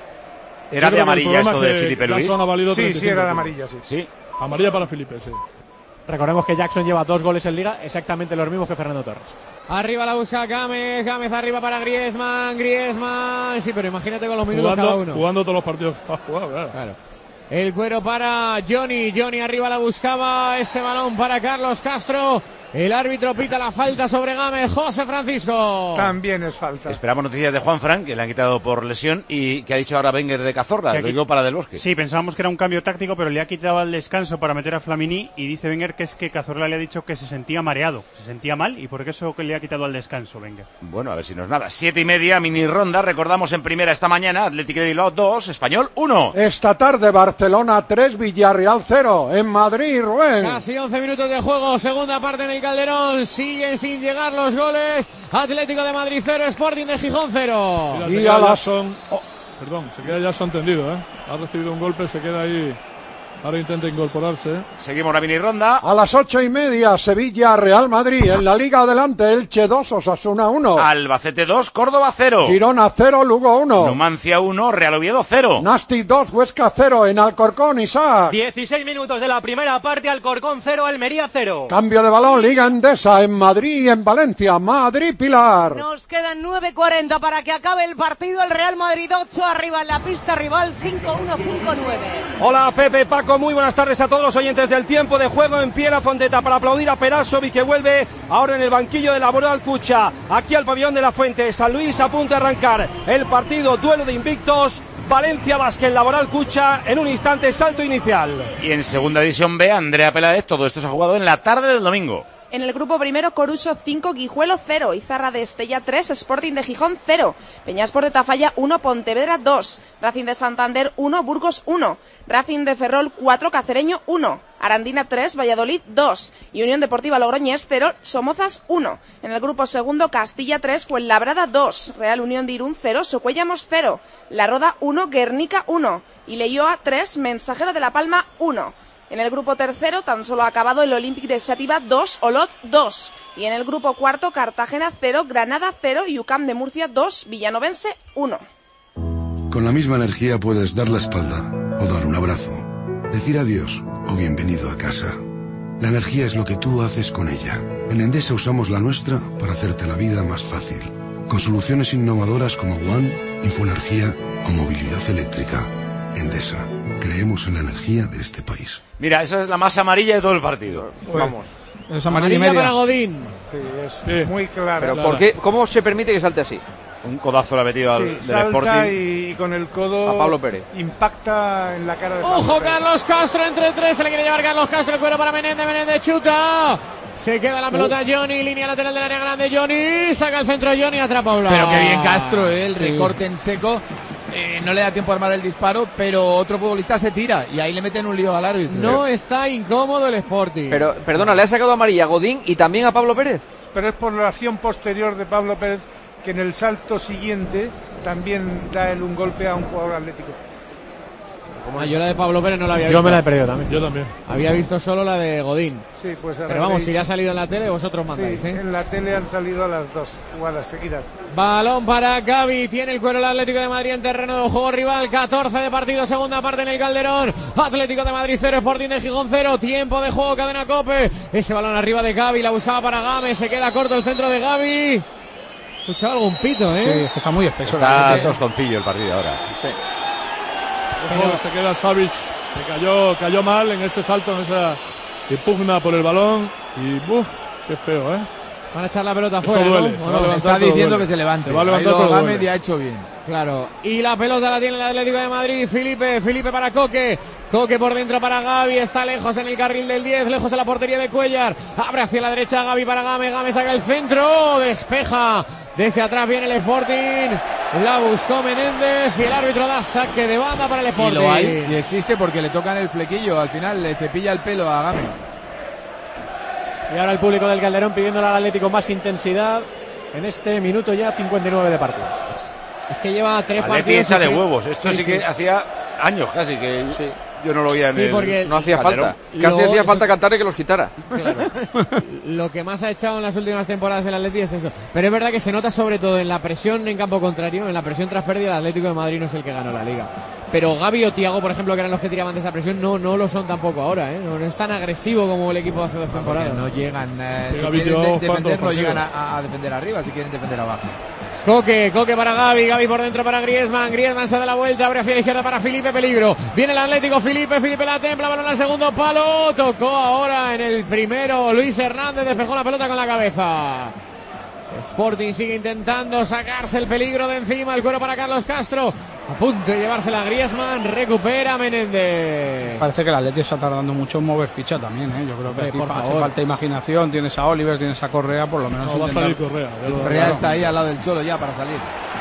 ¿Era de amarilla esto de Felipe Luis? Sí, sí, era de amarilla, sí. Sí. Amarilla para Felipe, sí. Recordemos que Jackson lleva dos goles en Liga, exactamente los mismos que Fernando Torres. Arriba la busca Gámez, Gámez arriba para Griezmann, Griezmann... Sí, pero imagínate con los minutos Jugando, cada uno. jugando todos los partidos que ha jugado, claro. Claro. El cuero para Johnny, Johnny arriba la buscaba, ese balón para Carlos Castro. El árbitro pita la falta sobre Gámez, José Francisco. También es falta. Esperamos noticias de Juanfran, que le han quitado por lesión, y que ha dicho ahora Wenger de Cazorla, Que lo aquí- digo para Del Bosque. Sí, pensábamos que era un cambio táctico, pero le ha quitado al descanso para meter a Flamini y dice Wenger que es que Cazorla le ha dicho que se sentía mareado, se sentía mal y por eso que le ha quitado al descanso Wenger. Bueno, a ver si no es nada. Siete y media, mini ronda. Recordamos en primera esta mañana, Atlético de Bilbao dos, Español uno. Esta tarde Barcelona tres, Villarreal cero. En Madrid, Rubén. Casi once minutos de juego, segunda parte en el Calderón. Siguen sin llegar los goles. Atlético de Madrid cero, Sporting de Gijón cero. Mira, se Y queda a las- Jackson, oh, perdón, se queda Jackson tendido, ¿eh? Ha recibido un golpe, se queda ahí. Ahora intenta incorporarse. Seguimos la mini ronda. A las ocho y media, Sevilla, Real Madrid. En la Liga adelante, Elche dos, Osasuna uno. Albacete dos, Córdoba cero. Girona cero, Lugo uno. Numancia uno, Real Oviedo cero. Nasti dos, Huesca cero. En Alcorcón, Isaac. dieciséis minutos de la primera parte, Alcorcón cero, Almería cero. Cambio de balón, Liga Endesa. En Madrid y en Valencia. Madrid, Pilar. Nos quedan nueve cuarenta para que acabe el partido. El Real Madrid ocho, arriba en la pista rival cinco uno cinco nueve. Hola Pepe, Paco, muy buenas tardes a todos los oyentes del tiempo de juego. En pie la Fonteta para aplaudir a Perasovic, que vuelve ahora en el banquillo de Laboral Cucha, aquí al pabellón de la Fuente. San Luis a punto de arrancar el partido, duelo de invictos. Valencia Basket, Laboral Cucha, en un instante salto inicial. Y en segunda división B, Andrea Peláez. Todo esto se ha jugado en la tarde del domingo. En el grupo primero, Coruso cinco, Guijuelo cero, Izarra de Estella tres, Sporting de Gijón cero, Peñaspor de Tafalla uno, Pontevedra dos, Racing de Santander uno, Burgos uno, Racing de Ferrol cuatro, Cacereño uno, Arandina tres, Valladolid dos y Unión Deportiva Logroñés cero, Somozas uno. En el grupo segundo, Castilla tres, Fuenlabrada dos, Real Unión de Irún cero, Socuellamos cero, La Roda uno, Guernica uno y Leioa tres, Mensajero de la Palma uno. En el grupo tercero, tan solo ha acabado el Olympic de Xàtiva dos, Olot dos. Y en el grupo cuarto, Cartagena cero, Granada cero y U C A M de Murcia dos, Villanovense uno. Con la misma energía puedes dar la espalda o dar un abrazo, decir adiós o bienvenido a casa. La energía es lo que tú haces con ella. En Endesa usamos la nuestra para hacerte la vida más fácil. Con soluciones innovadoras como One, Infoenergía o movilidad eléctrica. Endesa. Creemos en la energía de este país. Mira, esa es la más amarilla de todo el partido. Vamos. Es amarilla y media. para Godín. Sí, es muy clara. Pero ¿por qué? ¿Cómo se permite que salte así? Un codazo le ha metido al Sí, del salta Sporting. y, y con el codo A Pablo Pérez. impacta en la cara de Pablo Ojo, Pérez. Carlos Castro entre tres, se le quiere llevar Carlos Castro, el cuero para Menéndez, Menéndez chuta. Se queda la pelota Johnny, línea lateral del área grande Johnny, saca el centro Johnny, atrapa a un lado. Pero qué bien Castro, ¿eh? El Sí. recorte en seco. Eh, no le da tiempo a armar el disparo, pero otro futbolista se tira y ahí le meten un lío al árbitro. No está incómodo el Sporting. Pero, perdona, le ha sacado amarilla a Godín y también a Pablo Pérez. Pero es por la acción posterior de Pablo Pérez, que en el salto siguiente también da él un golpe a un jugador atlético. Ah, yo la de Pablo Pérez no la había Yo visto. me la he perdido también. Yo también. Había visto solo la de Godín. Sí, pues ahora Pero vamos, veis. si ya ha salido en la tele, vosotros Sí, mandáis, ¿eh? en la tele han salido las dos jugadas seguidas. Balón para Gavi, tiene el cuero el Atlético de Madrid en terreno de juego rival, catorce de partido, segunda parte en el Calderón, Atlético de Madrid cero, Sporting de Gijón cero, tiempo de juego, cadena Cope, ese balón arriba de Gavi, la buscaba para Gámez, se queda corto el centro de Gavi. Escuchado algún pito, ¿eh? Sí, es que está muy espeso. Está tostoncillo el partido ahora. Sí. Ojo, se queda Savic. Se cayó, cayó mal en ese salto, en esa impugna por el balón. Y ¡buf! Qué feo, ¿eh? Van a echar la pelota Eso afuera, duele, ¿no? se ¿O va a no? levantar, Está pero diciendo duele. que se levante. Se va a Ha levantar, ido pero Gámez duele. y ha hecho bien. Claro, y la pelota la tiene el Atlético de Madrid, Felipe, Felipe para Coque, Coque por dentro para Gavi, está lejos en el carril del diez, lejos de la portería de Cuellar, abre hacia la derecha Gavi para Gámez, Gámez saca el centro, despeja, desde atrás viene el Sporting, la buscó Menéndez y el árbitro da saque de banda para el Y Sporting. lo hay, y existe porque le tocan el flequillo, al final le cepilla el pelo a Gámez. Y ahora el público del Calderón pidiéndole al Atlético más intensidad en este minuto ya cincuenta y nueve de partido. Es que lleva tres Atleti partidos. hecha de huevos. Esto sí, sí, que sí. hacía años casi que sí. Yo no lo oía en sí, el porque no hacía Calderón. falta. Casi Lo- hacía falta cantarle que los quitara. Claro. Lo que más ha echado en las últimas temporadas el Atleti es eso. Pero es verdad que se nota sobre todo en la presión en campo contrario, en la presión tras pérdida. El Atlético de Madrid no es el que ganó la Liga. Pero Gavi o Thiago, por ejemplo, que eran los que tiraban de esa presión, no, no lo son tampoco ahora, ¿eh? No, no es tan agresivo como el equipo de hace dos temporadas. No llegan, eh, Sí, si Gavi quieren tiró de- defender, cuatro no llegan partidos. a, a defender arriba, si quieren defender abajo. Coque, Coque para Gavi, Gavi por dentro para Griezmann, Griezmann se da la vuelta, abre hacia la izquierda para Felipe, peligro, viene el Atlético, Felipe, Felipe la templa, balón al segundo palo, tocó ahora en el primero, Luis Hernández despejó la pelota con la cabeza. Sporting sigue intentando sacarse el peligro de encima, el cuero para Carlos Castro, a punto de llevársela a Griezmann, recupera Menéndez. Parece que el Atleti está tardando mucho en mover ficha también, ¿eh? Yo creo que Hombre, aquí por hace favor. falta imaginación. Tienes a Oliver, tienes a Correa, por lo menos. No, va a intentar- salir Correa. ya lo- Correa está ahí al lado del Cholo ya para salir.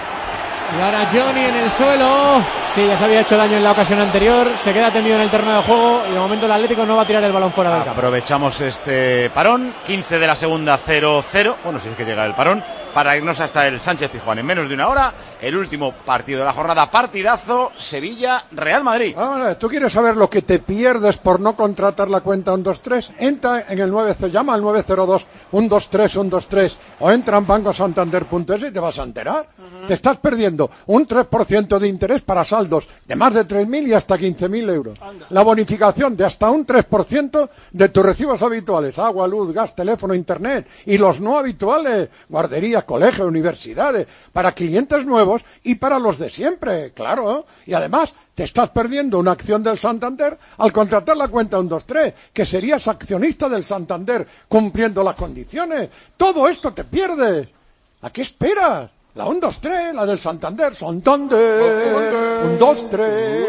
Y ahora Johnny en el suelo. Sí, ya se había hecho daño en la ocasión anterior, se queda tendido en el terreno de juego y de momento el Atlético no va a tirar el balón fuera del campo. Aprovechamos este parón, quince de la segunda, cero cero, bueno, si es que llega el parón, para irnos hasta el Sánchez Pizjuán en menos de una hora, el último partido de la jornada, partidazo, Sevilla-Real Madrid. Ahora, ¿tú quieres saber lo que te pierdes por no contratar la cuenta uno dos tres? Entra en el nueve cero, llama al nueve cero dos, uno dos tres, uno dos tres o entra en banco santander punto es y te vas a enterar. Uh-huh. Te estás perdiendo un tres por ciento de interés para saldos de más de tres mil y hasta quince mil euros. Anda. La bonificación de hasta un tres por ciento de tus recibos habituales, agua, luz, gas, teléfono, internet y los no habituales, guarderías, colegios, universidades, para clientes nuevos y para los de siempre, claro. Y además te estás perdiendo una acción del Santander al contratar la cuenta uno dos tres, que serías accionista del Santander cumpliendo las condiciones. Todo esto te pierdes. ¿A qué esperas? La uno dos tres, la del Santander, Santander, uno dos tres.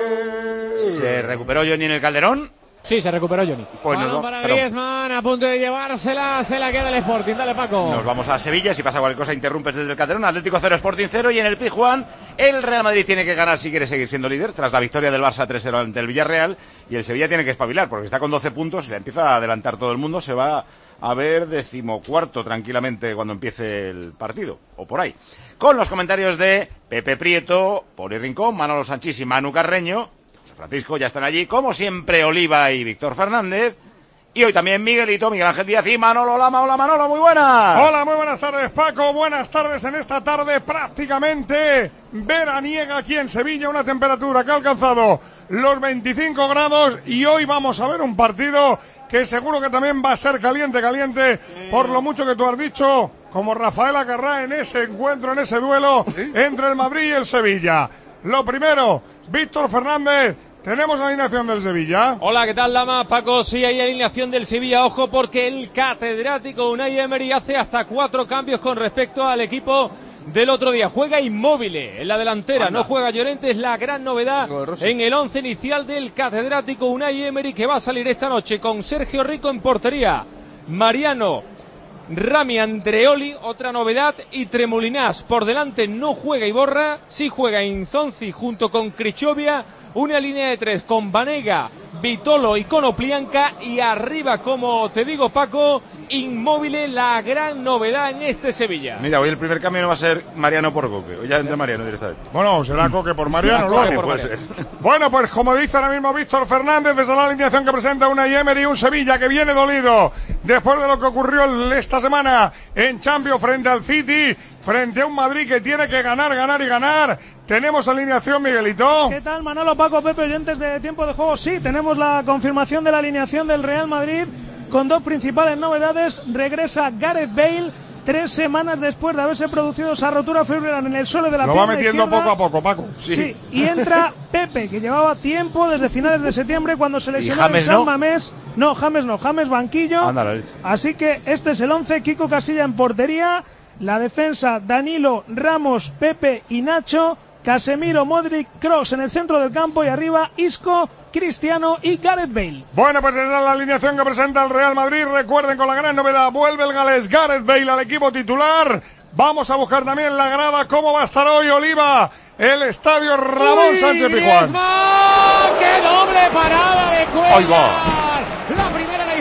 Se recuperó Johnny en el Calderón. Sí, se recuperó Johnny. Pues Balón nos, para perdón. Griezmann, a punto de llevársela, se la queda el Sporting. Dale, Paco. Nos vamos a Sevilla, si pasa cualquier cosa interrumpes desde el Calderón. Atlético cero, Sporting cero, y en el Pizjuán el Real Madrid tiene que ganar si quiere seguir siendo líder tras la victoria del Barça tres cero ante el Villarreal, y el Sevilla tiene que espabilar porque está con doce puntos, le empieza a adelantar todo el mundo, se va a ver decimocuarto tranquilamente cuando empiece el partido, o por ahí. Con los comentarios de Pepe Prieto, Poli Rincón, Manolo Sanchís y Manu Carreño. Francisco, ya están allí, como siempre, Oliva y Víctor Fernández. Y hoy también Miguelito, Miguel Ángel Díaz y Manolo Lama. Hola, Manolo, muy buenas. Hola, muy buenas tardes, Paco. Buenas tardes en esta tarde prácticamente veraniega aquí en Sevilla. Una temperatura que ha alcanzado los veinticinco grados y hoy vamos a ver un partido que seguro que también va a ser caliente, caliente, por lo mucho que tú has dicho, como Rafael Acarrá en ese encuentro, en ese duelo entre el Madrid y el Sevilla. Lo primero, Víctor Fernández. Tenemos la alineación del Sevilla. Hola, ¿qué tal, Lama? Paco, sí hay alineación del Sevilla. Ojo, porque el catedrático Unai Emery hace hasta cuatro cambios con respecto al equipo del otro día. Juega Inmóvil en la delantera, Anda. No juega Llorente, es la gran novedad en el once inicial del catedrático Unai Emery, que va a salir esta noche con Sergio Rico en portería, Mariano, Rami, Andreoli, otra novedad, y Tremolinas. Por delante no juega Iborra, sí juega Inzonzi junto con Crichovia. Una línea de tres con Banega, Vitolo y Konoplianka, y arriba, como te digo, Paco, Inmóvil, la gran novedad en este Sevilla. Mira, hoy el primer cambio no va a ser Mariano por Coque, hoy ya entra Mariano directamente. Bueno, será Coque por Mariano, Coque luego. puede ser. Bueno, pues como dice ahora mismo Víctor Fernández, desde la alineación que presenta Unai Emery, un Sevilla que viene dolido después de lo que ocurrió esta semana en Champions frente al City, frente a un Madrid que tiene que ganar, ganar y ganar. Tenemos alineación, Miguelito. ¿Qué tal, Manolo, Paco, Pepe, oyentes de Tiempo de Juego? Sí, tenemos la confirmación de la alineación del Real Madrid con dos principales novedades. Regresa Gareth Bale tres semanas después de haberse producido esa rotura fibrilar en el suelo de la Lo pierna va metiendo izquierda. poco a poco, Paco. Sí. sí, y entra Pepe, que llevaba tiempo desde finales de septiembre cuando se lesionó James en San no? Mamés. No, James no, James banquillo. Anda la leche. Así que este es el once. Kiko Casilla en portería. La defensa, Danilo, Ramos, Pepe y Nacho. Casemiro, Modric, Kroos en el centro del campo y arriba Isco, Cristiano y Gareth Bale. Bueno, pues esa es la alineación que presenta el Real Madrid. Recuerden, con la gran novedad, vuelve el galés Gareth Bale al equipo titular. Vamos a buscar también la grada, cómo va a estar hoy, Oliva, el estadio Ramón Uy, Sánchez Pizjuán. Griezmann, ¡qué doble parada de Cuellar! Ahí va. La primera a la izquierda, la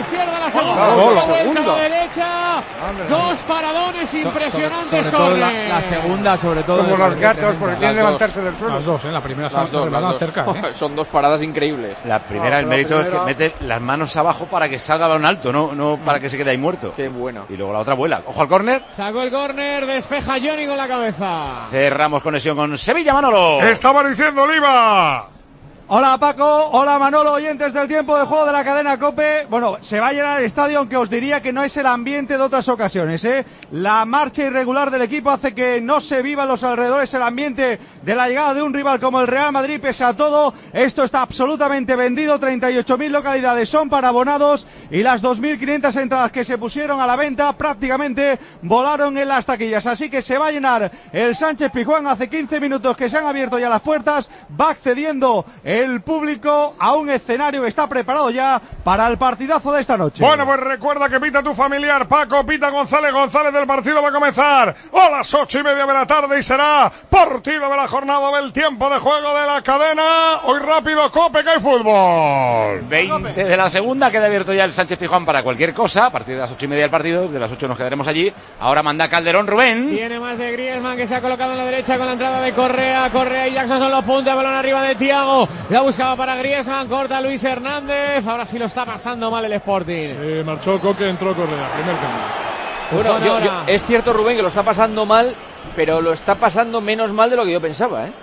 la segunda. Oh, la Vuelta segunda. a la derecha. Dos paradones impresionantes. Sobre, sobre todo la, la segunda, sobre todo. Como los gatos, porque tienen que Las levantarse del suelo. Las dos, ¿eh? La primera se Las dos, van las dos. cerca, ¿eh? Son dos paradas increíbles. La primera, Ah, el pero mérito la es primera- que mete las manos abajo para que salga balón alto, no, no para que se quede ahí muerto. Qué bueno. Y luego la otra vuela. Ojo al córner. Sacó el córner, despeja Johnny con la cabeza. Cerramos conexión con Sevilla, Manolo. Estaba diciendo Oliva. Hola Paco, hola Manolo, oyentes del tiempo de juego de la cadena COPE. Bueno, se va a llenar el estadio, aunque os diría que no es el ambiente de otras ocasiones, ¿eh? La marcha irregular del equipo hace que no se viva en los alrededores el ambiente de la llegada de un rival como el Real Madrid. Pese a todo, esto está absolutamente vendido. treinta y ocho mil localidades son para abonados y las dos mil quinientas entradas que se pusieron a la venta prácticamente volaron en las taquillas. Así que se va a llenar el Sánchez Pizjuán. Hace quince minutos que se han abierto ya las puertas. Va accediendo el público a un escenario que está preparado ya para el partidazo de esta noche. Bueno, pues recuerda que pita tu familiar, Paco, pita González, González del partido va a comenzar a las ocho y media de la tarde y será partido de la jornada del tiempo de juego de la cadena. Hoy rápido, Cope, que hay fútbol. veinte de la segunda, queda abierto ya el Sánchez Pizjuán para cualquier cosa, a partir de las ocho y media del partido, de las ocho nos quedaremos allí. Ahora manda Calderón, Rubén. Viene más de Griezmann, que se ha colocado en la derecha con la entrada de Correa. Correa y Jackson son los puntos, balón arriba de Thiago. La buscaba para Griezmann, corta Luis Hernández. Ahora sí lo está pasando mal el Sporting. Se marchó Coque, entró Correa. Primer cambio. Bueno, Bufón yo- ahora. yo- es cierto, Rubén, que lo está pasando mal, pero lo está pasando menos mal de lo que yo pensaba, ¿eh?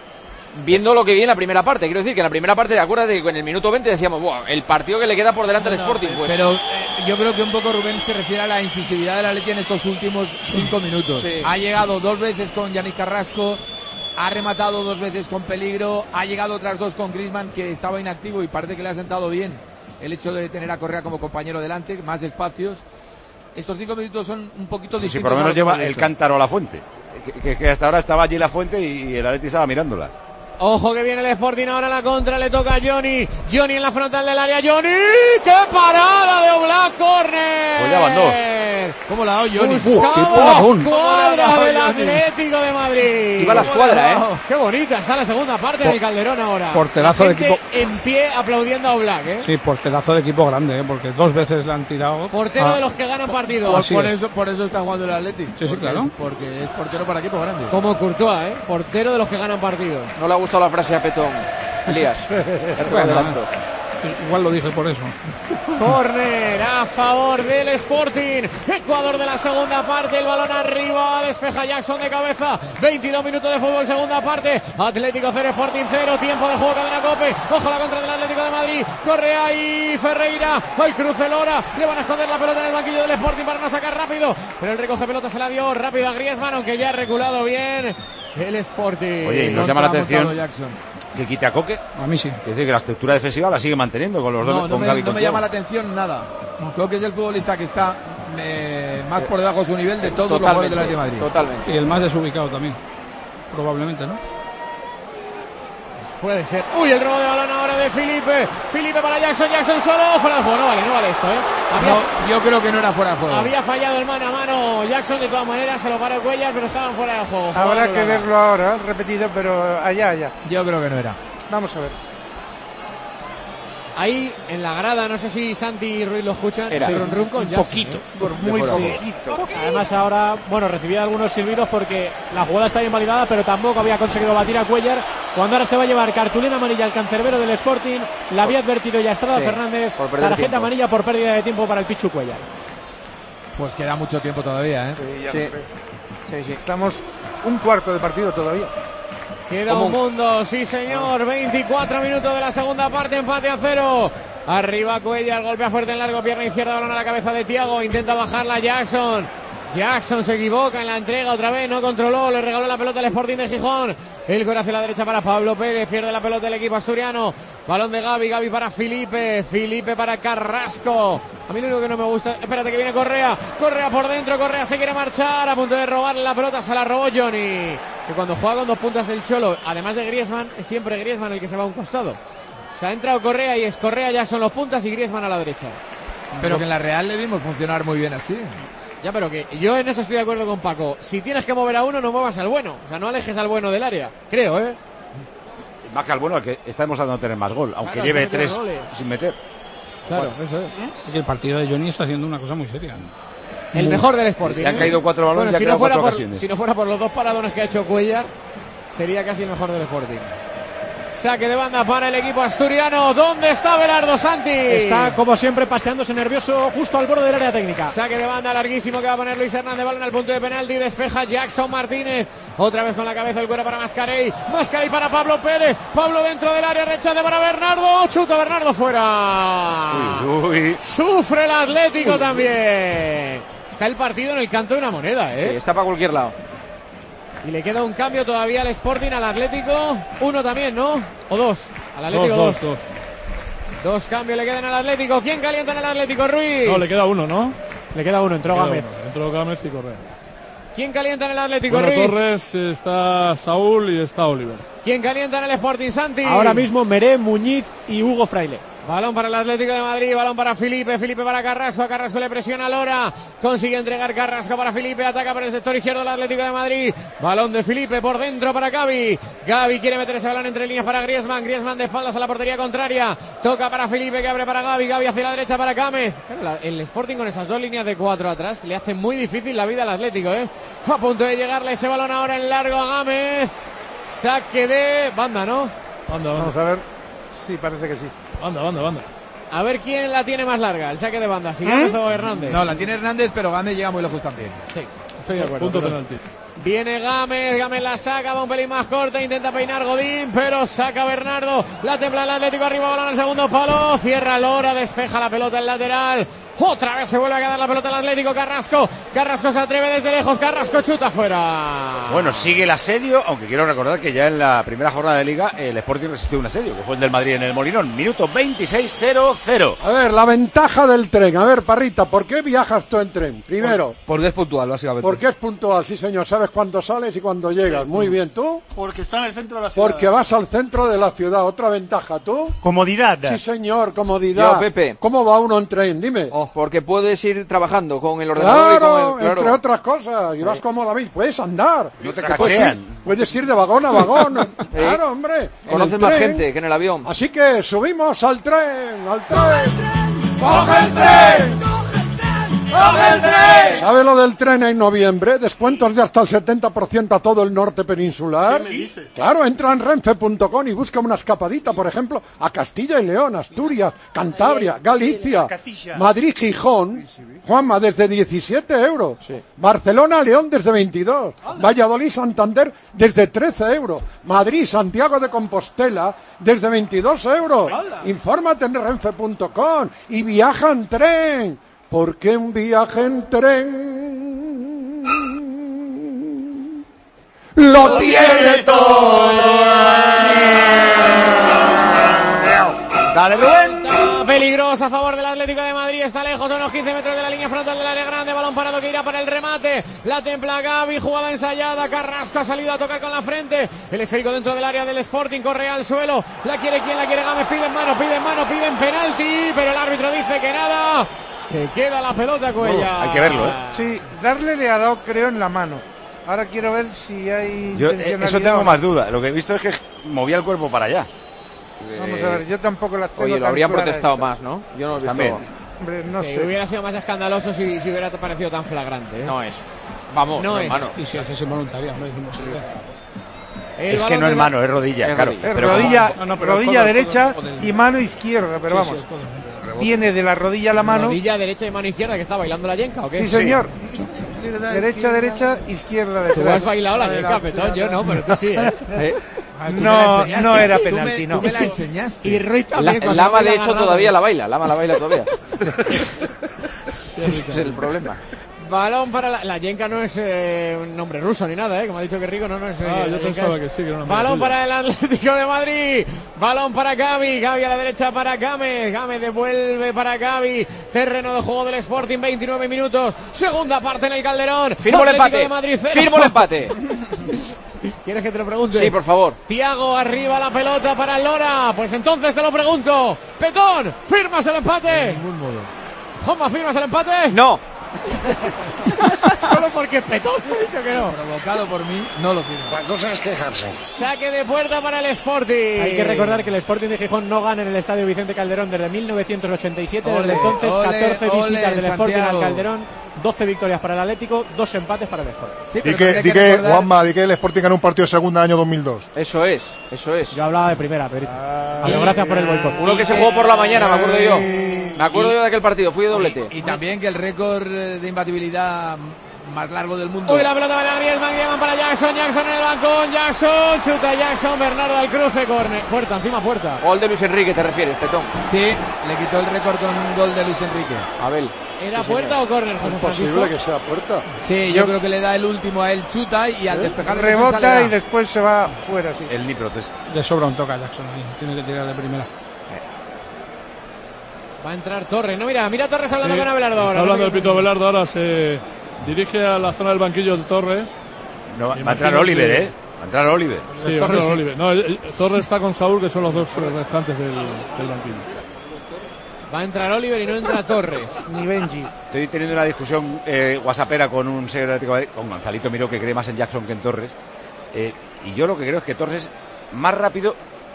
Viendo lo que vi en la primera parte. Quiero decir que en la primera parte, acuérdate que en el minuto veinte decíamos, "Buah, el partido que le queda por delante al Sporting", pues. Pero eh, yo creo que un poco Rubén se refiere a la incisividad del Atleti en estos últimos cinco minutos. Sí. Ha llegado dos veces con Yannick Carrasco, ha rematado dos veces con peligro, ha llegado otras dos con Griezmann, que estaba inactivo y parece que le ha sentado bien el hecho de tener a Correa como compañero delante, más espacios. Estos cinco minutos son un poquito Si distintos. por lo a menos los que lleva hemos el visto. cántaro a la fuente. Que, que- que hasta ahora estaba allí la fuente y el Atleti estaba mirándola. Ojo que viene el Sporting ahora en la contra, le toca a Johnny. Johnny en la frontal del área. ¡Johnny! ¡Qué parada de Oblak! ¡Corner! Pues ya van dos. ¿Cómo la ha dado Johnny? Buscaba qué la paradón. escuadra del Johnny? Atlético de Madrid. Iba la escuadra, ¿eh? Qué bonita está la segunda parte del Calderón ahora. porterazo La de gente equipo. en pie aplaudiendo a Oblak, ¿eh? Sí, porterazo de equipo grande, ¿eh? Porque dos veces le han tirado. Portero Ah, de los que ganan partidos. Por, Así por es. eso, por eso está jugando el Atleti. Sí, sí, Porque claro. es- porque es portero para equipo grande. Como Courtois, ¿eh? Portero de los que ganan partidos. No le ha gustado la frase a Petón, Elías. Bueno, Adelanto. igual lo dije por eso. Corner a favor del Sporting. Ecuador de la segunda parte. El balón arriba. Despeja Jackson de cabeza. veintidós minutos de fútbol, segunda parte. Atlético cero, Sporting cero. Tiempo de juego, cadena Cope. Ojo la contra del Atlético de Madrid. Correa y Ferreira. Al cruce Lora. Le van a esconder la pelota en el banquillo del Sporting para no sacar rápido. Pero el recoge pelota se la dio rápido a Griezmann, aunque ya ha reculado bien el Sporting. Oye, y nos llama la Contra atención montado Jackson. que quite a Coque. A mí sí. Es decir, que la estructura defensiva la sigue manteniendo con los dos, No, no con me, Gavi y no con me Thiago. llama la atención nada. Creo que es el futbolista que está eh, más por debajo de su nivel de todos los jugadores del Atlético de Madrid. Totalmente. Y el más desubicado también. Probablemente, ¿no? Puede ser. Uy, el robo de balón ahora de Felipe. Felipe para Jackson. Jackson solo. Fuera del juego. No vale, no vale esto, ¿eh? Había, No, yo creo que no era fuera de juego. había fallado el mano a mano Jackson. De todas maneras, se lo paró Cuellar, pero estaban fuera de juego. Habrá Jugada que anulada. verlo ahora, repetido, pero allá, allá. Yo creo que no era. Vamos a ver. Ahí en la grada, no sé si Santi y Ruiz lo escuchan. Era. Se run run con Un Jackson, poquito. ¿eh? Por muy fuera de poquito. Además ahora, bueno, recibía algunos silbidos porque la jugada está invalidada, pero tampoco había conseguido batir a Cuellar. Cuando ahora se va a llevar cartulina amarilla al cancerbero del Sporting, la había advertido ya Estrada Sí, Fernández, por perder tarjeta tiempo. amarilla por pérdida de tiempo para el Pichu Cuellar. Pues queda mucho tiempo todavía, ¿eh? Sí, ya Sí. lo creo. Sí, sí. Estamos un cuarto de partido todavía. Queda ¿Cómo? un mundo, sí señor. veinticuatro minutos de la segunda parte, empate a cero. Arriba Cuellar, golpea fuerte en largo, pierna izquierda, balón a la cabeza de Thiago. Intenta bajarla Jackson. Jackson se equivoca en la entrega otra vez, no controló, le regaló la pelota al Sporting de Gijón. El gol hacia la derecha para Pablo Pérez, pierde la pelota el equipo asturiano. Balón de Gavi, Gavi para Felipe, Felipe para Carrasco. A mí lo único que no me gusta, espérate que viene Correa, Correa por dentro, Correa se quiere marchar, a punto de robarle la pelota, se la robó Johnny. Que cuando juega con dos puntas el Cholo, además de Griezmann, es siempre Griezmann el que se va a un costado. Se ha entrado Correa y es Correa ya son los puntas y Griezmann a la derecha. Pero que en la Real le vimos funcionar muy bien así. Ya, pero que yo en eso estoy de acuerdo con Paco. Si tienes que mover a uno, no muevas al bueno. O sea, no alejes al bueno del área. Creo, ¿eh? Más que al bueno, al que está demostrando no tener más gol, aunque Claro, lleve que no tiene tres goles. sin meter. Claro, eso es. Y el partido de Johnny está haciendo una cosa muy seria. El mejor del Sporting. Le han ¿eh? caído cuatro balones bueno, y ha si, no creado fuera cuatro por, ocasiones. si no fuera por los dos paradones que ha hecho Cuellar, sería casi el mejor del Sporting. Saque de banda para el equipo asturiano. ¿Dónde está Belardo Santi? Está, como siempre, paseándose nervioso justo al borde del área técnica. Saque de banda larguísimo que va a poner Luis Hernández. Balón al punto de penalti. Despeja Jackson Martínez. Otra vez con la cabeza el cuero para Mascarey. Mascarey para Pablo Pérez. Pablo dentro del área. Rechace para Bernardo. Chuta Bernardo fuera. Uy, uy. Sufre el Atlético también. Está el partido en el canto de una moneda, ¿eh? Sí, está para cualquier lado. Y le queda un cambio todavía al Sporting, al Atlético. Uno también, ¿no? O dos. Al Atlético dos. Dos, dos, dos. Dos cambios le quedan al Atlético. ¿Quién calienta en el Atlético, Ruiz? No, le queda uno, ¿no? Le queda uno, entró Queda Gámez. uno. Entró Gámez y Correa. ¿Quién calienta en el Atlético, Bueno, Ruiz? Torres, está Saúl y está Oliver. ¿Quién calienta en el Sporting, Santi? Ahora mismo Meré, Muñiz y Hugo Fraile. Balón para el Atlético de Madrid, balón para Felipe, Felipe para Carrasco, a Carrasco le presiona Lora, consigue entregar Carrasco para Felipe, ataca por el sector izquierdo del Atlético de Madrid, balón de Felipe por dentro para Gavi, Gavi quiere meter ese balón entre líneas para Griezmann, Griezmann de espaldas a la portería contraria, toca para Felipe que abre para Gavi, Gavi hacia la derecha para Gámez. Claro, el Sporting con esas dos líneas de cuatro atrás le hace muy difícil la vida al Atlético, ¿eh? A punto de llegarle ese balón ahora en largo a Gámez, saque de banda, ¿no? Banda, banda. Vamos a ver. Sí, parece que sí. Banda, banda, banda. A ver quién la tiene más larga, el saque de banda, si Gámez o Hernández. No, la tiene Hernández, pero Gámez llega muy lejos también. Sí, estoy de acuerdo. Punto pero... penalti. Viene Gámez, Gámez la saca, va un pelín más corta, intenta peinar Godín, pero saca Bernardo, la templa el Atlético arriba, balón al segundo palo, cierra Lora, despeja la pelota el lateral, otra vez se vuelve a quedar la pelota el Atlético, Carrasco, Carrasco se atreve desde lejos, Carrasco chuta fuera. Bueno, sigue el asedio, aunque quiero recordar que ya en la primera jornada de Liga el Sporting resistió un asedio, que fue el del Madrid en el Molinón, minuto veintiséis cero cero. A ver, la ventaja del tren. A ver, Parrita, ¿por qué viajas tú en tren? Primero, Porque es puntual, básicamente. porque es puntual, sí señor, sabes cuándo sales y cuándo llegas. Muy bien, ¿tú? Porque está en el centro de la ciudad. Porque vas al centro de la ciudad. Otra ventaja, ¿tú? Comodidad. Sí señor, comodidad. Yo, Pepe. ¿Cómo va uno en tren? Dime. Porque puedes ir trabajando con el ordenador y Claro, con el... entre otras cosas, y vas cómodamente, puedes andar. No te Puedes cachean. ir, puedes ir de vagón a vagón. Claro, hombre. en Conoces el más tren. gente que en el avión. Así que subimos al tren, al tren. ¡Coge el tren! ¡Coge el tren! ¿Sabe lo del tren en noviembre? Descuentos de hasta el setenta por ciento a todo el norte peninsular. ¿Qué me dices? Claro, entra en renfe punto com y busca una escapadita, por ejemplo, a Castilla y León, Asturias, Cantabria, Galicia, Madrid, Gijón. Juanma, desde diecisiete euros. Barcelona, León, desde veintidós. Valladolid, Santander, desde trece euros. Madrid, Santiago de Compostela, desde veintidós euros. Infórmate en renfe punto com y viaja en tren. Porque un viaje en tren lo tiene todo. Dale, Rubén. Peligrosa a favor del Atlético de Madrid. Está lejos de unos quince metros de la línea frontal del área grande. Balón parado que irá para el remate. La templa Gavi. Jugada ensayada. Carrasco ha salido a tocar con la frente. El esférico dentro del área del Sporting. Correa al suelo. La quiere quien la quiere. Gámez piden mano, piden mano, piden penalti. Pero el árbitro dice que nada. Se queda la pelota, Cuellar. Oh, hay que verlo, ¿eh? Sí, darle le ha dado, creo, en la mano. Ahora quiero ver si hay Yo, eh, intencionalidad eso o tengo no. más duda. Lo que he visto es que movía el cuerpo para allá. Vamos a ver, yo tampoco las tengo Oye, lo tan habrían claras protestado estas. más, ¿no? Yo no lo he visto. También. Hombre, no Sí, sé. hubiera sido más escandaloso si, si hubiera parecido tan flagrante, ¿eh? No es. Vamos, No no, es. hermano. Y si haces involuntaria, no es imposible. El Es que balón no es de- mano, es rodilla, Es claro. rodilla. Es Pero rodilla, como- no, no, pero rodilla el codo, derecha el codo, el codo. y mano izquierda, pero Sí, vamos. sí, es todo. Viene de la rodilla a la mano. Rodilla derecha y mano izquierda, que está bailando la yenca, ¿o qué? Sí, señor. Derecha, derecha, izquierda, Tú has detrás. bailado la yenca, Petón, yo no, pero tú sí, ¿eh? Eh, No, no era penalti, no. Tú me la enseñaste. Y Ruiz La, también. cuando Lama, baila de hecho, agarrado. todavía la baila. Lama la baila todavía. Ese es el problema. Balón para la... La yenca no es eh, un nombre ruso ni nada, ¿eh? Como ha dicho que rico, no, no es... Ah, eh, yo la yenca pensaba es- que sí, que era una Balón mentira. para el Atlético de Madrid. Balón para Gavi. Gavi a la derecha para Gámez. Gámez devuelve para Gavi. Terreno de juego del Sporting, veintinueve minutos. Segunda parte en el Calderón. Firmo el Atlético empate. de Madrid, cero. Firmo el empate. ¿Quieres que te lo pregunte? Sí, por favor. Tiago arriba la pelota para Lora. Pues entonces te lo pregunto. Petón, ¿firmas el empate? De ningún modo. Juanma, ¿firmas el empate? No. Solo porque Petón me ha dicho que no. Provocado por mí, no lo firmo. La cosa es quejarse. Saque de puerta para el Sporting. Hay que recordar que el Sporting de Gijón no gana en el Estadio Vicente Calderón desde mil novecientos ochenta y siete. Ole, desde entonces, ole, catorce ole, visitas del Sporting Santiago. al Calderón, doce victorias para el Atlético, dos empates para el Sporting. Sí, Di que, di que Juanma, di que el Sporting ganó un partido de segunda año dos mil dos. Eso es, eso es. Yo hablaba de primera, Pedrito. Pero gracias por el boicot. Uno que se jugó por la mañana, me acuerdo yo. Me acuerdo yo de aquel partido, fui de doblete. Y, y también que el récord de imbatibilidad más largo del mundo. Uy, la pelota para Griezmann, Griezmann para Jackson, Jackson en el balcón, Jackson, chuta Jackson, Bernardo al cruce, corner, puerta, encima puerta. Gol de Luis Enrique, ¿te refieres, Petón? Sí, le quitó el récord con un gol de Luis Enrique. Abel. ¿Era puerta o córner, José Francisco? Posible que sea puerta. Sí, yo, yo creo que le da el último a él, chuta y al despejar el rebota y después se va fuera, sí. Él ni protesta. Le sobra un toque a Jackson ahí, tiene que tirar de primera. Va a entrar Torres, no, mira, mira Torres hablando Sí, con Abelardo ahora. Está hablando el Pito Abelardo, ahora se dirige a la zona del banquillo de Torres. No, va a entrar Oliver, ¿eh? Va a entrar Oliver. Sí, va a entrar Oliver. No, eh, Torres está con Saúl, que son los dos restantes del, del banquillo. Va a entrar Oliver y no entra Torres. Ni Benji. Estoy teniendo una discusión eh, whatsappera con un seguidor Atlético de Madrid, con Gonzalito Miró, que cree más en Jackson que en Torres. Eh, y yo lo que creo es que Torres es más rápido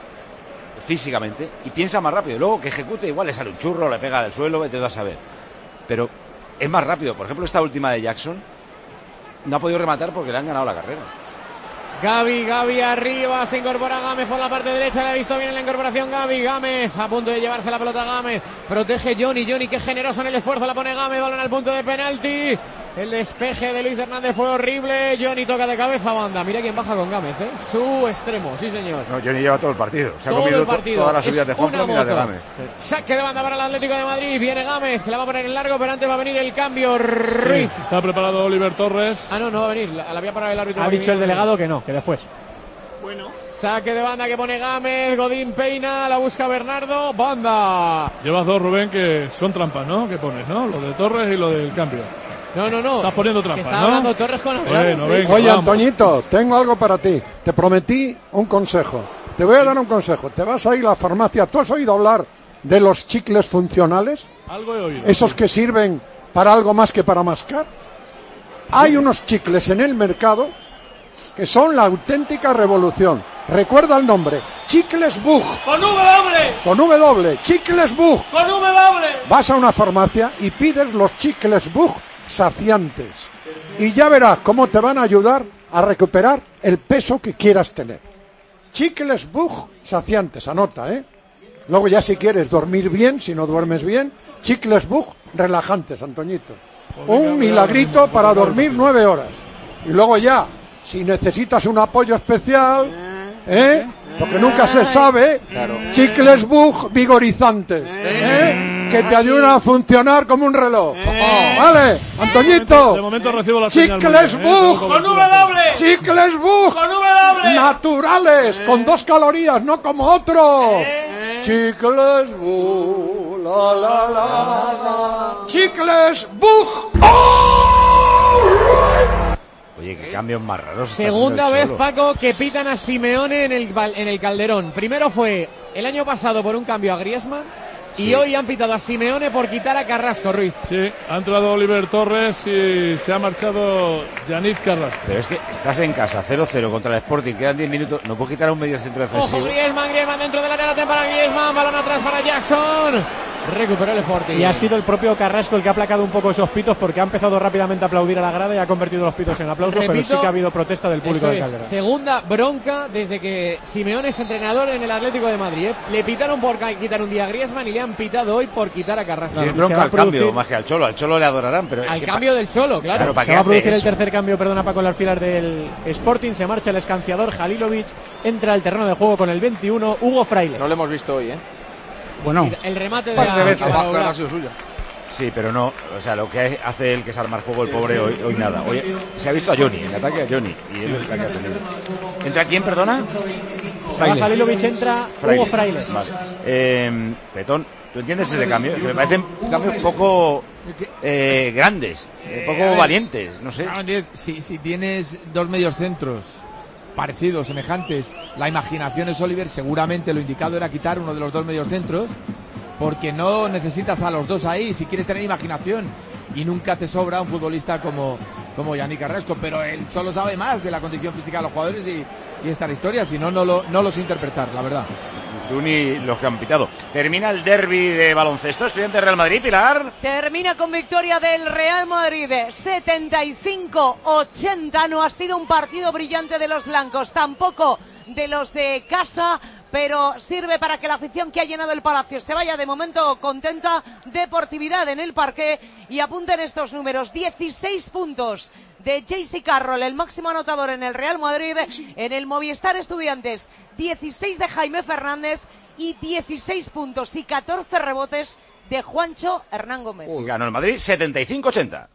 físicamente y piensa más rápido. Luego que ejecute, igual le sale un churro, le pega del suelo, vete a saber. Pero es más rápido. Por ejemplo, esta última de Jackson no ha podido rematar porque le han ganado la carrera. Gavi, Gavi arriba, se incorpora Gámez por la parte derecha, le ha visto bien en la incorporación Gavi, Gámez a punto de llevarse la pelota Gámez, protege Johnny, Johnny qué generoso en el esfuerzo, la pone Gámez, balón al punto de penalti, el despeje de Luis Hernández fue horrible, Johnny toca de cabeza banda, mira quién baja con Gámez, ¿eh? Su extremo, sí señor. No, Johnny lleva todo el partido, se ha todo comido el partido. todas las subidas Es de Juanfran y las de Gámez. Saque de banda para el Atlético de Madrid, viene Gámez, que la va a poner en largo, pero antes va a venir el cambio, Ruiz. Sí, está preparado Oliver Torres. Ah, no, no va a venir, la, la había parado el árbitro. Ha dicho el delegado que no, que después. Bueno. Saque de banda que pone Gámez, Godín peina, la busca Bernardo, banda. Llevas dos, Rubén, que son trampas, ¿no? Que pones, ¿no? Lo de Torres y lo del cambio. No, no, no. Estás poniendo Que trampas, está ¿no? hablando Torres con Bueno, venga, Oye, vamos. Antoñito, tengo algo para ti. Te prometí un consejo. Te voy a dar un consejo. Te vas a ir a la farmacia. ¿Tú has oído hablar de los chicles funcionales? Algo he oído. Esos que sirven para algo más que para mascar. Hay unos chicles en el mercado que son la auténtica revolución. Recuerda el nombre, Chicles Bug. ¡Con W! Con W, Chicles Bug. ¡Con W! Vas a una farmacia y pides los Chicles Bug saciantes. Y ya verás cómo te van a ayudar a recuperar el peso que quieras tener. Chicles Bug saciantes, anota, ¿eh? Luego ya si quieres dormir bien, si no duermes bien, Chicles Bug relajantes, Antoñito. Un milagrito para dormir nueve horas. Y luego ya, si necesitas un apoyo especial, ¿eh? Porque nunca se sabe, Chicles Bug vigorizantes, ¿eh? Que te ayudan a funcionar como un reloj. Vale, Antoñito. De momento recibo la señal. Chicles muy bien, ¿eh? Bug. ¡Con W! Chicles Bug. ¡Con W! Naturales, con dos calorías, no como otro. Chicles Bug. La, la, la, la. Chicles Bug. Oye, qué cambios más raros. está Segunda haciendo el vez, Cholo. Paco, que pitan a Simeone en el, val- en el Calderón. Primero fue el año pasado por un cambio a Griezmann y Sí. hoy han pitado a Simeone por quitar a Carrasco, Ruiz. Sí, ha entrado Oliver Torres y se ha marchado Yannick Carrasco. Pero es que estás en casa, cero cero contra el Sporting, quedan diez minutos, no puedes quitar a un medio centro Ojo, defensivo. Griezmann, Griezmann dentro del área, la tiene para Griezmann, balón atrás para Jackson. Recuperó el Sporting. Y ha sido el propio Carrasco el que ha aplacado un poco esos pitos porque ha empezado rápidamente a aplaudir a la grada y ha convertido los pitos en aplausos, pero Repito, sí que ha habido protesta del público Eso del es, Calderón. segunda bronca desde que Simeone es entrenador en el Atlético de Madrid. ¿eh? Le pitaron por ca- quitar un día a Griezmann y le han pitado hoy por quitar a Carrasco. Sí, se bronca va a al cambio, producir- más que al Cholo. Al Cholo le adorarán, pero... es Al que cambio pa- del Cholo, claro. Claro, ¿para Se qué va a hace producir el eso? tercer cambio, perdona Paco, en las filas del Sporting. Se marcha el escanciador Halilovic, entra al terreno de juego con el veintiuno, Hugo Fraile. No lo hemos visto hoy, ¿eh? Bueno, El remate de Par de la- veces. de la Oblak. Ha sido suya. Sí, pero no, o sea, lo que hace él, que es armar juego, el pobre, hoy, hoy nada. Hoy se ha visto a Johnny, en ataque a Johnny, y él es la que ha tenido. ¿Entra quién, perdona? Se va Halilovic, entra Hugo Fraile. Vale. Eh, Petón, ¿tú entiendes ese cambio? Que me parecen cambios poco eh, grandes, eh, a poco ver. valientes, no sé. Claro, Si, si tienes dos mediocentros parecidos, semejantes, la imaginación es Oliver, seguramente lo indicado era quitar uno de los dos mediocentros, porque no necesitas a los dos ahí si quieres tener imaginación. y nunca te sobra un futbolista como, como Yannick Carrasco, pero él solo sabe más de la condición física de los jugadores y, y esta es la historia, si no, no lo, no lo sé interpretar, la verdad. Tú ni los que han pitado. Termina el derbi de baloncesto, Estudiantes Real Madrid, Pilar. Termina con victoria del Real Madrid, setenta y cinco ochenta. No ha sido un partido brillante de los blancos, tampoco de los de casa, pero sirve para que la afición que ha llenado el Palacio se vaya de momento contenta. Deportividad en el parqué y apunten estos números: dieciséis puntos de J C Carroll, el máximo anotador en el Real Madrid. En el Movistar Estudiantes, dieciséis de Jaime Fernández y dieciséis puntos y catorce rebotes de Juancho Hernán Gómez. Uh, ganó el Madrid setenta y cinco ochenta.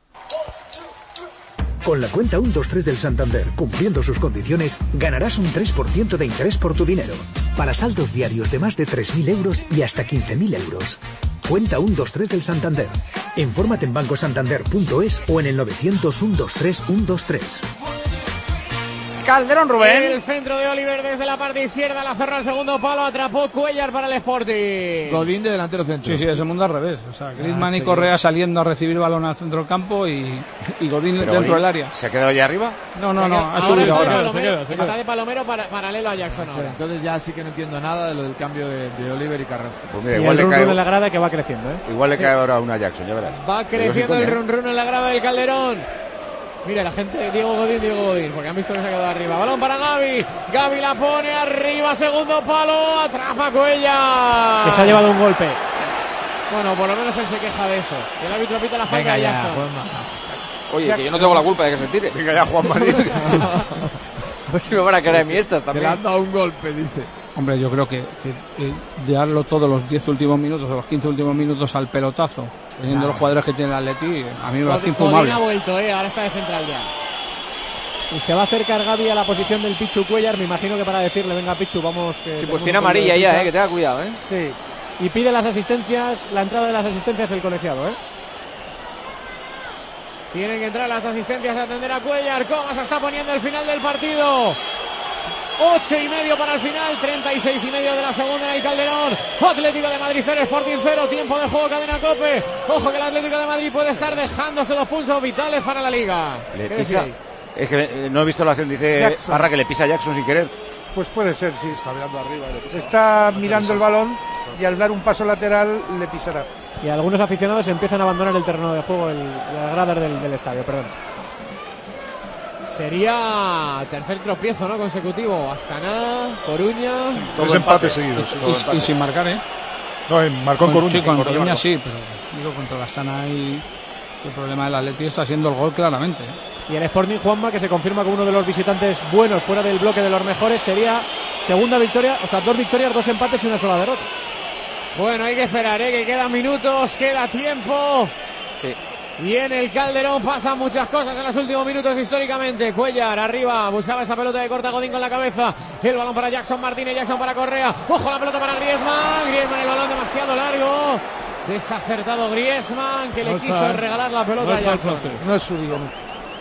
Con la cuenta uno dos tres del Santander, cumpliendo sus condiciones, ganarás un tres por ciento de interés por tu dinero. Para saldos diarios de más de tres mil euros y hasta quince mil euros. Cuenta uno dos tres del Santander. Infórmate en banco santander punto es o en el novecientos uno dos tres uno dos tres. Calderón, Rubén. El centro de Oliver desde la parte izquierda, la cerró al segundo palo, atrapó Cuellar para el Sporting. Godín de delantero centro. Sí, sí, es el mundo al revés. O sea, Griezmann Ah, y sí. Correa saliendo a recibir balón al centro del campo y, y Godín Pero dentro Godín, del área. ¿se ha quedado ya arriba? No, no, Se no, queda- ha subido está de ahora. palomero, Se queda, se queda. está de palomero para, paralelo a Jackson Sí, ahora. entonces ya sí que no entiendo nada de lo del cambio de, de Oliver y Carrasco. Pues mira, Y igual el le run cae, run en la grada que va creciendo, ¿eh? igual le Sí. cae ahora una Jackson, ya verás. Va creciendo Digo, el sin coña, run run en la grada del Calderón. Mira, la gente, Diego Godín, Diego Godín, porque han visto que se ha quedado arriba. Balón para Gavi. Gavi la pone arriba, segundo palo, atrapa Cuellar. Que se ha llevado un golpe. Bueno, por lo menos él se queja de eso. El árbitro pita la falta Venga de ya, Jackson. Juanma. Oye, que yo no tengo la culpa de que se tire. Venga ya, Juan María. A ver si me van a caer a mí estas Que le también. han dado un golpe, dice. Hombre, yo creo que, que, que llevarlo todos los diez últimos minutos o los quince últimos minutos al pelotazo, teniendo los jugadores que tiene el Atleti, a mí me parece Godín infumable. ha vuelto, eh, ahora está de central ya. Y se va a acercar Gavi a la posición del Pichu Cuellar, me imagino que para decirle, venga Pichu, vamos. Que Sí, tenemos pues un tiene poquito de amarilla ya, prisa. eh, que tenga cuidado, eh. Sí. Y pide las asistencias, la entrada de las asistencias el colegiado, ¿eh? Tienen que entrar las asistencias a atender a Cuellar. Cómo se está poniendo el final del partido. Ocho y medio para el final, treinta y seis y medio de la segunda en el Calderón. Atlético de Madrid cero, Sporting cero, tiempo de juego, cadena COPE. Ojo que el Atlético de Madrid puede estar dejándose los puntos vitales para la Liga. Le ¿Qué pisa. decís? Es que eh, no he visto la acción, dice Jackson. Parra que le pisa a Jackson sin querer. Pues puede ser, sí. Está mirando arriba. y le pisa. Está mirando el balón y al dar un paso lateral le pisará. Y algunos aficionados empiezan a abandonar el terreno de juego, el, las gradas del, del estadio, perdón. Sería tercer tropiezo, ¿no? Consecutivo. Astana, Coruña. Tres empates seguidos. sí. Y, y sin marcar, ¿eh? No, en- marcó en Con- Coruña. Sí, con Coruña Coruña marcó. sí, pero digo, contra la Astana y el problema del Atleti está siendo el gol claramente. ¿eh? Y el Sporting Juanma, que se confirma como uno de los visitantes buenos fuera del bloque de los mejores, sería segunda victoria, o sea, dos victorias, dos empates y una sola derrota. Bueno, hay que esperar, ¿eh? Que quedan minutos, queda tiempo. Sí. Y en el Calderón pasan muchas cosas en los últimos minutos históricamente. Cuellar arriba, buscaba esa pelota de corta Godín con la cabeza. El balón para Jackson Martínez, Jackson para Correa. Ojo la pelota para Griezmann. Griezmann, el balón demasiado largo. Desacertado Griezmann, que le No quiso está- regalar la pelota no a está Jackson. fácil. No es su día, no.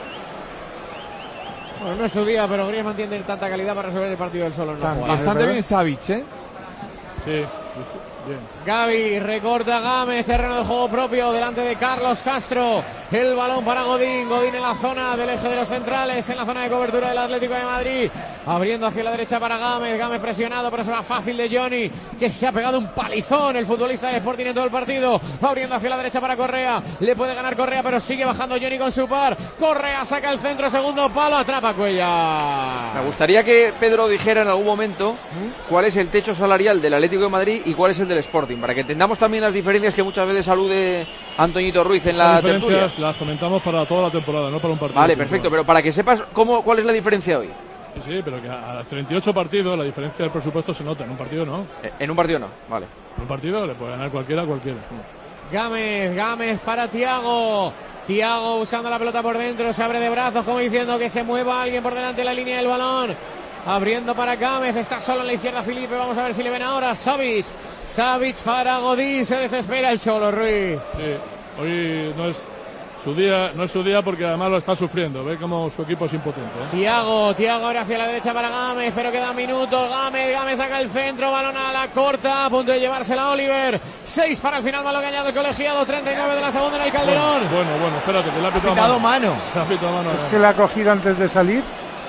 Bueno, no es su día, pero Griezmann tiene tanta calidad para resolver el partido del solo. en una jugada. Bastante bien Savic, ¿eh? Sí. Gavi recorta Gámez, terreno de juego propio delante de Carlos Castro. El balón para Godín, Godín en la zona del eje de los centrales, en la zona de cobertura del Atlético de Madrid, abriendo hacia la derecha para Gámez, Gámez presionado, pero se va fácil de Johnny, que se ha pegado un palizón el futbolista del Sporting en todo el partido, abriendo hacia la derecha para Correa, le puede ganar Correa, pero sigue bajando Johnny con su par. Correa saca el centro, segundo palo, atrapa Cuellar. Me gustaría que Pedro dijera en algún momento cuál es el techo salarial del Atlético de Madrid y cuál es el del Sporting, para que entendamos también las diferencias que muchas veces alude Antoñito Ruiz en la Esas tertulia. diferencias las comentamos para toda la temporada, no para un partido. Vale, de temporada. perfecto, pero para que sepas cómo, cuál es la diferencia hoy. Sí, sí, pero que a treinta y ocho partidos la diferencia del presupuesto se nota, en un partido no. Eh, En un partido no, vale. En un partido le puede ganar cualquiera a cualquiera. Gámez, Gámez para Thiago. Thiago buscando la pelota por dentro, se abre de brazos como diciendo que se mueva alguien por delante de la línea del balón. Abriendo para Gámez, está solo en la izquierda Felipe, vamos a ver si le ven ahora. Savic, Savic para Godín, se desespera el Cholo Ruiz. Sí, hoy no es Su día, no es su día porque además lo está sufriendo. Ve cómo su equipo es impotente. ¿eh? Tiago, Tiago ahora hacia la derecha para Gámez, pero quedan minutos. Gámez, Gámez saca el centro, balón a la corta, a punto de llevársela Oliver. seis para el final, balón añadido el colegiado, treinta y nueve de la segunda en el Calderón. Bueno, bueno, bueno espérate, que le ha pitado, pitado mano. mano. Le ha pitado mano. Es que la ha cogido antes de salir.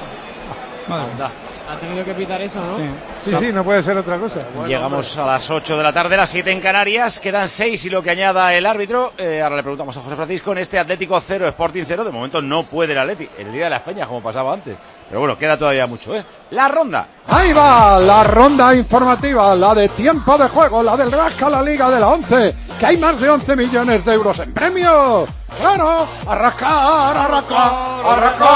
Madre mía. Ha tenido que pitar eso, ¿no? Sí, sí, sí, no puede ser otra cosa. Bueno, Llegamos hombre. a las ocho de la tarde, las siete en Canarias. Quedan seis y lo que añada el árbitro. Eh, ahora le preguntamos a José Francisco en este Atlético cero, Sporting cero. De momento no puede el Atleti. El día de las Peñas, como pasaba antes. Pero bueno, queda todavía mucho, ¿eh? La ronda. Ahí va la ronda informativa, la de tiempo de juego, la del Rasca la Liga de la once, que hay más de once millones de euros en premios. ¡Claro! ¡A rascar, a rascar, a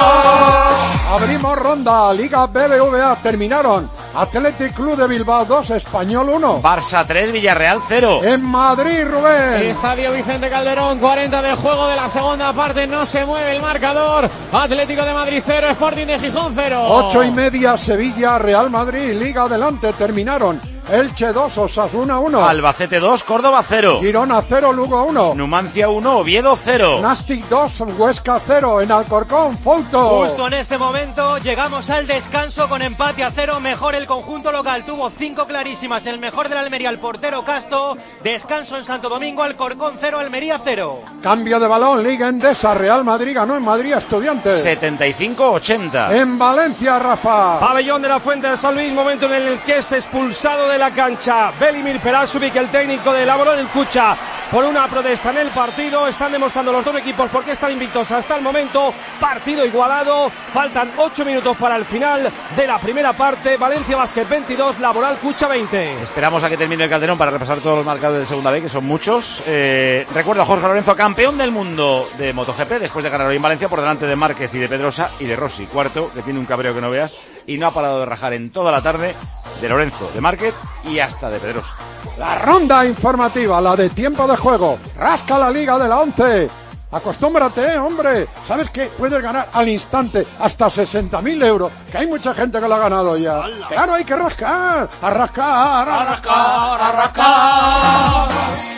rascar! Abrimos ronda, Liga B B V A, terminaron. Athletic Club de Bilbao dos, Español uno. Barça tres, Villarreal cero. En Madrid, Rubén. Estadio Vicente Calderón, cuarenta de juego de la segunda parte, no se mueve el marcador. Atlético de Madrid cero, Sporting de Gijón cero. Ocho y media, Sevilla, Real Madrid, Liga adelante, terminaron. Elche dos, Osasuna uno. Albacete dos, Córdoba cero. Girona cero, Lugo uno. Numancia uno, Oviedo cero. Nastic dos, Huesca cero. En Alcorcón, Fouto. Justo en este momento llegamos al descanso con empate a cero. Mejor el conjunto local, tuvo cinco clarísimas. El mejor de la Almería, el portero Casto. Descanso en Santo Domingo, Alcorcón cero, Almería cero. Cambio de balón, Liga Endesa, Real Madrid ganó en Madrid a Estudiantes. setenta y cinco ochenta. En Valencia, Rafa. Pabellón de la Fuente de San Luis, momento en el que es expulsado de la cancha Velimir Perasovic, el técnico de Laborón el Cucha, por una protesta en el partido. Están demostrando los dos equipos por qué están invictos hasta el momento. Partido igualado, faltan ocho minutos para el final de la primera parte. Valencia Basket veintidós, Laboral Cucha veinte. Esperamos a que termine el Calderón para repasar todos los marcadores de segunda B, que son muchos. Eh, recuerdo a Jorge Lorenzo, campeón del mundo de MotoGP, después de ganar hoy en Valencia por delante de Márquez y de Pedrosa y de Rossi, cuarto, que tiene un cabreo que no veas, y no ha parado de rajar en toda la tarde de Lorenzo, de Márquez y hasta de Pedrosa. La ronda informativa, la de tiempo de juego. Rasca la Liga de la once. Acostúmbrate, ¿eh, hombre. ¿Sabes qué? Puedes ganar al instante hasta sesenta mil euros, que hay mucha gente que lo ha ganado ya. ¡Hala! Claro, hay que rascar, a rascar, a rascar, a rascar.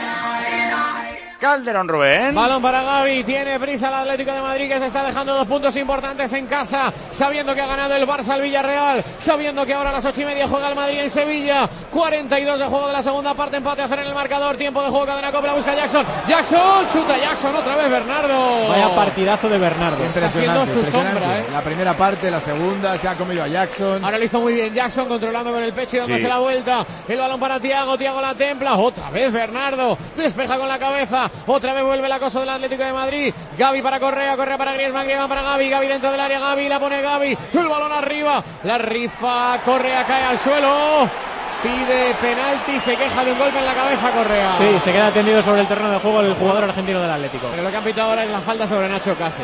Calderón, Rubén. Balón para Gavi, tiene prisa el Atlético de Madrid, que se está dejando dos puntos importantes en casa, sabiendo que ha ganado el Barça al Villarreal, sabiendo que ahora a las ocho y media juega el Madrid en Sevilla. Cuarenta y dos de juego de la segunda parte, empate a cero en el marcador, tiempo de juego, cadena Cope, la busca Jackson, Jackson, chuta Jackson, otra vez Bernardo. Vaya partidazo de Bernardo. Está haciendo su sombra, ¿eh? La primera parte, la segunda, se ha comido a Jackson. Ahora lo hizo muy bien Jackson, controlando con el pecho y dándose Sí. la vuelta. El balón para Tiago, Tiago la templa, otra vez Bernardo, despeja con la cabeza. Otra vez vuelve el acoso del Atlético de Madrid. Gavi para Correa, Correa para Griezmann, Griezmann para Gavi, Gavi dentro del área, Gavi la pone Gavi, el balón arriba, la rifa, Correa cae al suelo, pide penalti, se queja de un golpe en la cabeza Correa. Sí, se queda tendido sobre el terreno de juego el jugador argentino del Atlético. Pero lo que han pitado ahora es la falta sobre Nacho Cases.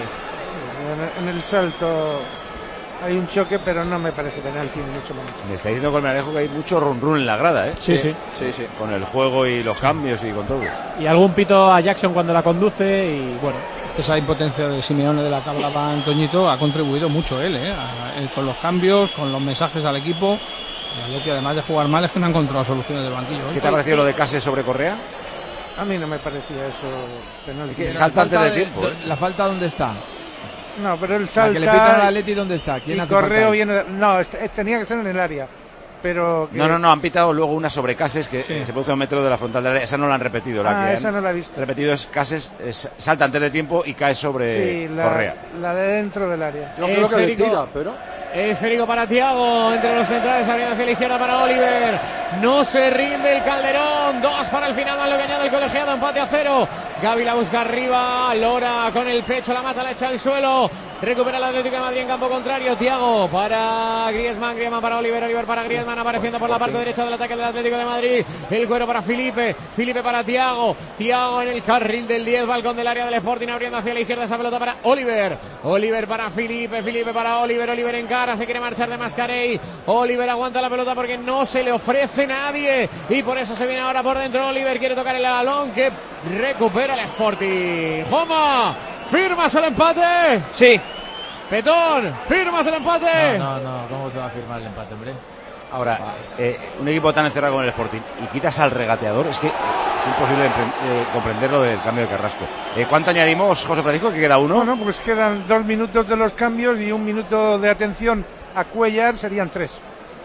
En el salto hay un choque, pero no me parece penalti ni mucho menos. Me está diciendo Colmenarejo que hay mucho run run en la grada, ¿eh? Sí, sí. Sí, sí. Con el juego y los cambios y con todo. Y algún pito a Jackson cuando la conduce y bueno. Esa impotencia de Simeone de la que hablaba Antoñito ha contribuido mucho él, ¿eh? A, él con los cambios, con los mensajes al equipo. El Atleti, además de jugar mal, es que no ha encontrado soluciones del banquillo, ¿eh? ¿Qué te ha parecido lo de Cases sobre Correa? A mí no me parecía eso penalti. Es que salta antes de tiempo. ¿eh? ¿La falta dónde está? No, pero el salta. La que le pitan al Atleti, ¿dónde está? ¿Quién y hace Correo falta? viene. No, este- tenía que ser en el área. Pero. que- No, no, no, han pitado luego una sobre Cases que Sí. eh, se produce a un metro de la frontal del área. Esa no la han repetido. La Ah, que esa han no la he visto. repetido es Cases, es- salta antes de tiempo y cae sobre Sí, la, Correa. la de dentro del área. Yo creo que le tira, pero. Esférico para Tiago, entre los centrales, abriendo hacia la izquierda para Oliver. No se rinde el Calderón. Dos para el final, más lo que añade el colegiado, empate a cero. Gavi la busca arriba, Lora con el pecho, la mata, la echa al suelo. Recupera el Atlético de Madrid en campo contrario. Tiago para Griezmann, Griezmann para Oliver, Oliver para Griezmann, apareciendo por la parte derecha del ataque del Atlético de Madrid. El cuero para Felipe, Felipe para Tiago. Tiago en el carril del diez, balcón del área del Sporting, abriendo hacia la izquierda esa pelota para Oliver. Oliver para Felipe, Felipe para Oliver, Oliver en cara, se quiere marchar de Mascarey. Oliver aguanta la pelota porque no se le ofrece nadie y por eso se viene ahora por dentro. Oliver quiere tocar el balón que recupera el Sporting. Joma, ¿firmas el empate? Sí. Petón, ¿firmas el empate? No, no, no, ¿cómo se va a firmar el empate, hombre? Ahora, eh, un equipo tan encerrado como el Sporting y quitas al regateador, es que es imposible eh, comprender lo del cambio de Carrasco. Eh, ¿Cuánto añadimos, José Francisco, que queda uno? Bueno, pues quedan dos minutos de los cambios y un minuto de atención a Cuellar, serían tres.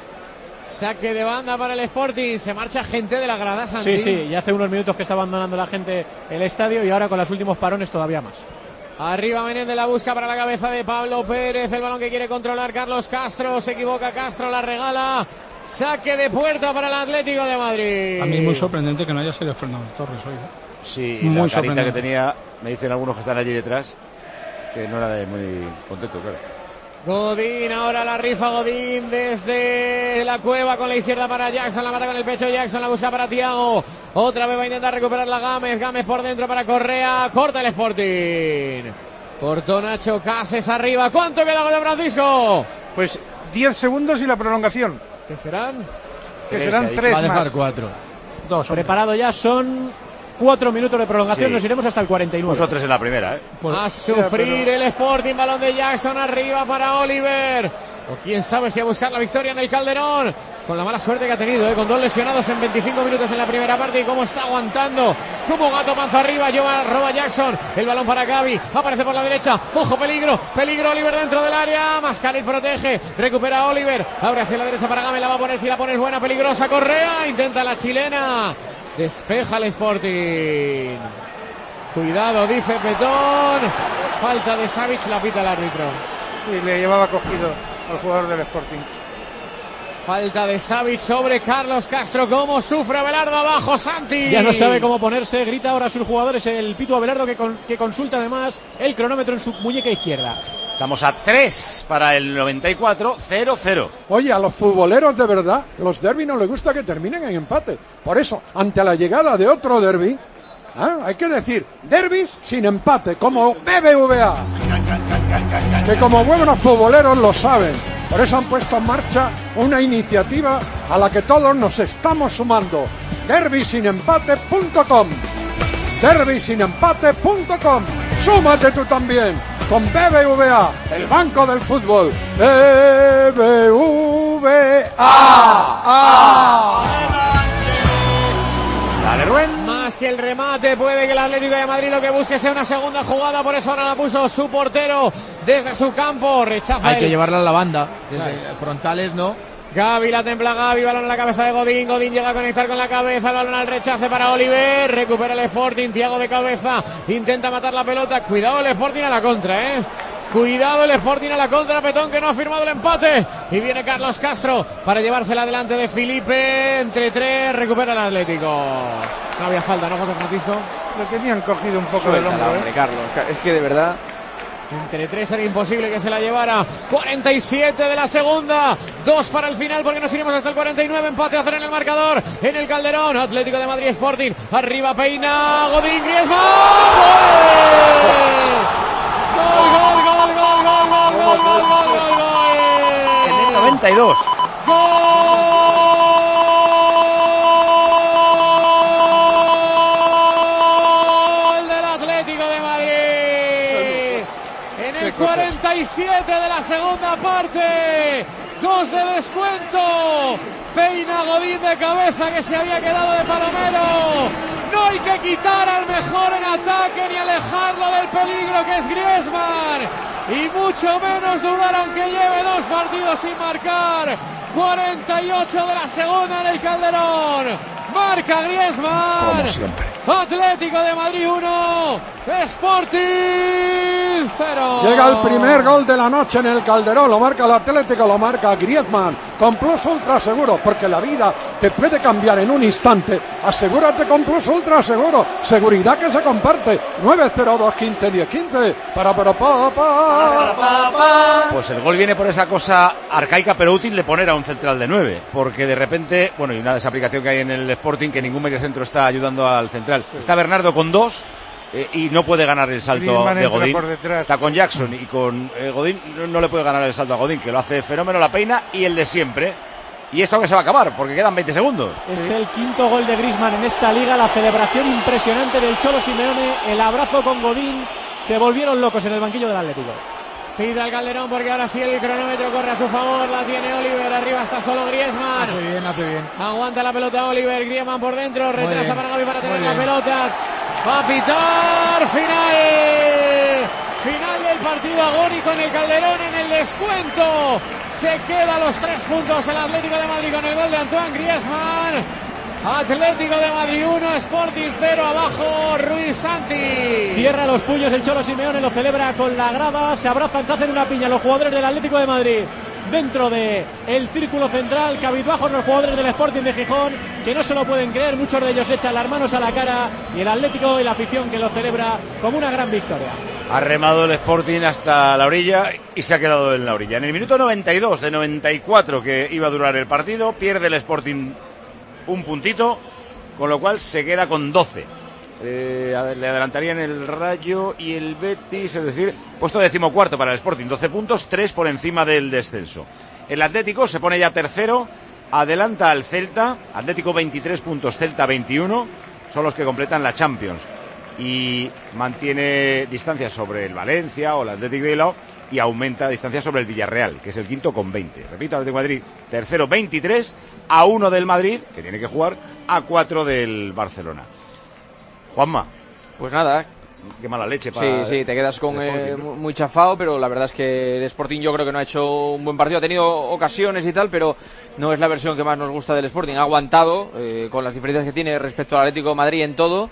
Saque de banda para el Sporting, se marcha gente de la grada, Santi. Sí, sí, ya hace unos minutos que está abandonando la gente el estadio y ahora con los últimos parones todavía más. Arriba Menéndez, la busca para la cabeza de Pablo Pérez, el balón que quiere controlar Carlos Castro, se equivoca Castro, la regala. Saque de puerta para el Atlético de Madrid. A mí es muy sorprendente que no haya salido Fernando Torres hoy, ¿eh? Sí, muy la carita que tenía, me dicen algunos que están allí detrás, que no era de muy contento, claro. Godín, ahora la rifa Godín desde la cueva con la izquierda para Jackson, la mata con el pecho Jackson, la busca para Thiago, otra vez va a intentar recuperarla Gámez, Gámez por dentro para Correa, corta el Sporting, cortó Nacho Cases arriba, ¿cuánto queda con el Francisco? Pues diez segundos y la prolongación. ¿Qué serán? Que Tres, serán que tres Va a dejar más. cuatro. Dos. Preparado ya, son cuatro minutos de prolongación, Sí. nos iremos hasta el cuarenta y nueve. Puso tres en la primera, ¿eh? A sufrir el Sporting, balón de Jackson arriba para Oliver. O quién sabe si a buscar la victoria en el Calderón. Con la mala suerte que ha tenido, ¿eh? Con dos lesionados en veinticinco minutos en la primera parte y cómo está aguantando. Como gato panza arriba, lleva, roba Jackson. El balón para Gaby, aparece por la derecha. Ojo, peligro, peligro, Oliver dentro del área. Mascalit protege, recupera a Oliver. Abre hacia la derecha para Gaby, la va a poner, si la pone es buena, peligrosa. Correa, intenta la chilena. Despeja el Sporting. Cuidado, dice Petón. Falta de Savic, la pita el árbitro. Y le llevaba cogido al jugador del Sporting. Falta de Savic sobre Carlos Castro. ¿Cómo sufre Abelardo abajo, Santi? Ya no sabe cómo ponerse, grita ahora a sus jugadores el Pitu Abelardo que, con, que consulta además el cronómetro en su muñeca izquierda. Estamos a tres para el noventa y cuatro, cero cero. Oye, a los futboleros de verdad, los derbis no les gusta que terminen en empate. Por eso, ante la llegada de otro derbi, ¿eh? hay que decir, derbis sin empate, como B B V A. Que como buenos futboleros lo saben. Por eso han puesto en marcha una iniciativa a la que todos nos estamos sumando. derbi sin empate punto com. derbi sin empate punto com. Súmate tú también con B B V A, el banco del fútbol. B B V A. Dale, Rubén. Más que el remate, puede que el Atlético de Madrid lo que busque sea una segunda jugada, por eso ahora la puso su portero desde su campo, rechaza Hay el... que llevarla a la banda, desde frontales no. Gaby, la templa Gaby, balón en la cabeza de Godín, Godín llega a conectar con la cabeza, el balón al rechace para Oliver, recupera el Sporting, Thiago de cabeza, intenta matar la pelota, cuidado el Sporting a la contra, eh. Cuidado el Sporting a la contra, Petón que no ha firmado el empate. Y viene Carlos Castro para llevársela delante de Felipe. Entre tres, recupera el Atlético. No había falta, ¿no, José Francisco? Lo tenían cogido un poco Suéltala, del hombro, hombre, ¿eh? Carlos. Es que de verdad. Entre tres era imposible que se la llevara. cuarenta y siete de la segunda. Dos para el final porque nos iremos hasta el cuarenta y nueve. Empate a cero en el marcador. En el Calderón. Atlético de Madrid Sporting. Arriba peina. Godín Griezmann. ¡Gol! ¡Gol, gol, gol, gol, gol, gol, gol, gol, gol, gol! En el noventa y dos. ¡Gol del Atlético de Madrid! En el cuarenta y siete de la segunda parte. Dos de descuento. Peina Godín de cabeza que se había quedado de palomero. No hay que quitar al mejor en ataque ni alejarlo del peligro que es Griezmann. Y mucho menos dudar aunque lleve dos partidos sin marcar. cuarenta y ocho de la segunda en el Calderón. Marca Griezmann. Como siempre. Atlético de Madrid uno. Sporting cero. Llega el primer gol de la noche en el Calderón, lo marca el Atlético, lo marca Griezmann, con Plus Ultra Seguro, porque la vida te puede cambiar en un instante. Asegúrate con Plus Ultra Seguro, seguridad que se comparte. nueve cero dos quince diez quince para para pa, pa. Pues el gol viene por esa cosa arcaica pero útil de poner a un central de nueve, porque de repente, bueno, y una desaplicación que hay en el Sporting, que ningún mediocentro está ayudando al central. Está Bernardo con dos eh, y no puede ganar el salto Griezmann de entra Godín. por detrás. Está con Jackson y con eh, Godín no, no le puede ganar el salto a Godín, que lo hace fenómeno, la peina y el de siempre. Y esto que se va a acabar, porque quedan veinte segundos. Es sí. El quinto gol de Griezmann en esta liga, la celebración impresionante del Cholo Simeone, el abrazo con Godín, se volvieron locos en el banquillo del Atlético. Pide al Calderón porque ahora sí el cronómetro corre a su favor. La tiene Oliver. Arriba está solo Griezmann. Hace bien, hace bien. Aguanta la pelota Oliver. Griezmann por dentro. Retrasa para Gavi para tener las pelotas. Va a pitar. Final. Final del partido agónico en el Calderón en el descuento. Se queda los tres puntos el Atlético de Madrid con el gol de Antoine Griezmann. Atlético de Madrid uno, Sporting cero, abajo Ruiz Santi. Cierra los puños el Cholo Simeone, lo celebra con la grada, se abrazan, se hacen una piña los jugadores del Atlético de Madrid dentro de el círculo central, cabizbajos los jugadores del Sporting de Gijón, que no se lo pueden creer, muchos de ellos echan las manos a la cara, y el Atlético y la afición que lo celebra como una gran victoria. Ha remado el Sporting hasta la orilla y se ha quedado en la orilla. En el minuto noventa y dos de noventa y cuatro que iba a durar el partido, pierde el Sporting un puntito, con lo cual se queda con doce. Eh, le adelantarían el Rayo y el Betis, es decir, puesto decimocuarto para el Sporting, doce puntos, tres por encima del descenso. El Atlético se pone ya tercero, adelanta al Celta, Atlético veintitrés puntos, Celta veintiuno, son los que completan la Champions. Y mantiene distancia sobre el Valencia o el Atlético de Bilbao y aumenta distancia sobre el Villarreal, que es el quinto con veinte. Repito, Atlético de Madrid, tercero veintitrés, a uno del Madrid, que tiene que jugar, a cuatro del Barcelona. Juanma. Pues nada. Qué mala leche para... Sí, sí, te quedas con eh, muy chafado, pero la verdad es que el Sporting yo creo que no ha hecho un buen partido. Ha tenido ocasiones y tal, pero no es la versión que más nos gusta del Sporting. Ha aguantado eh, con las diferencias que tiene respecto al Atlético de Madrid en todo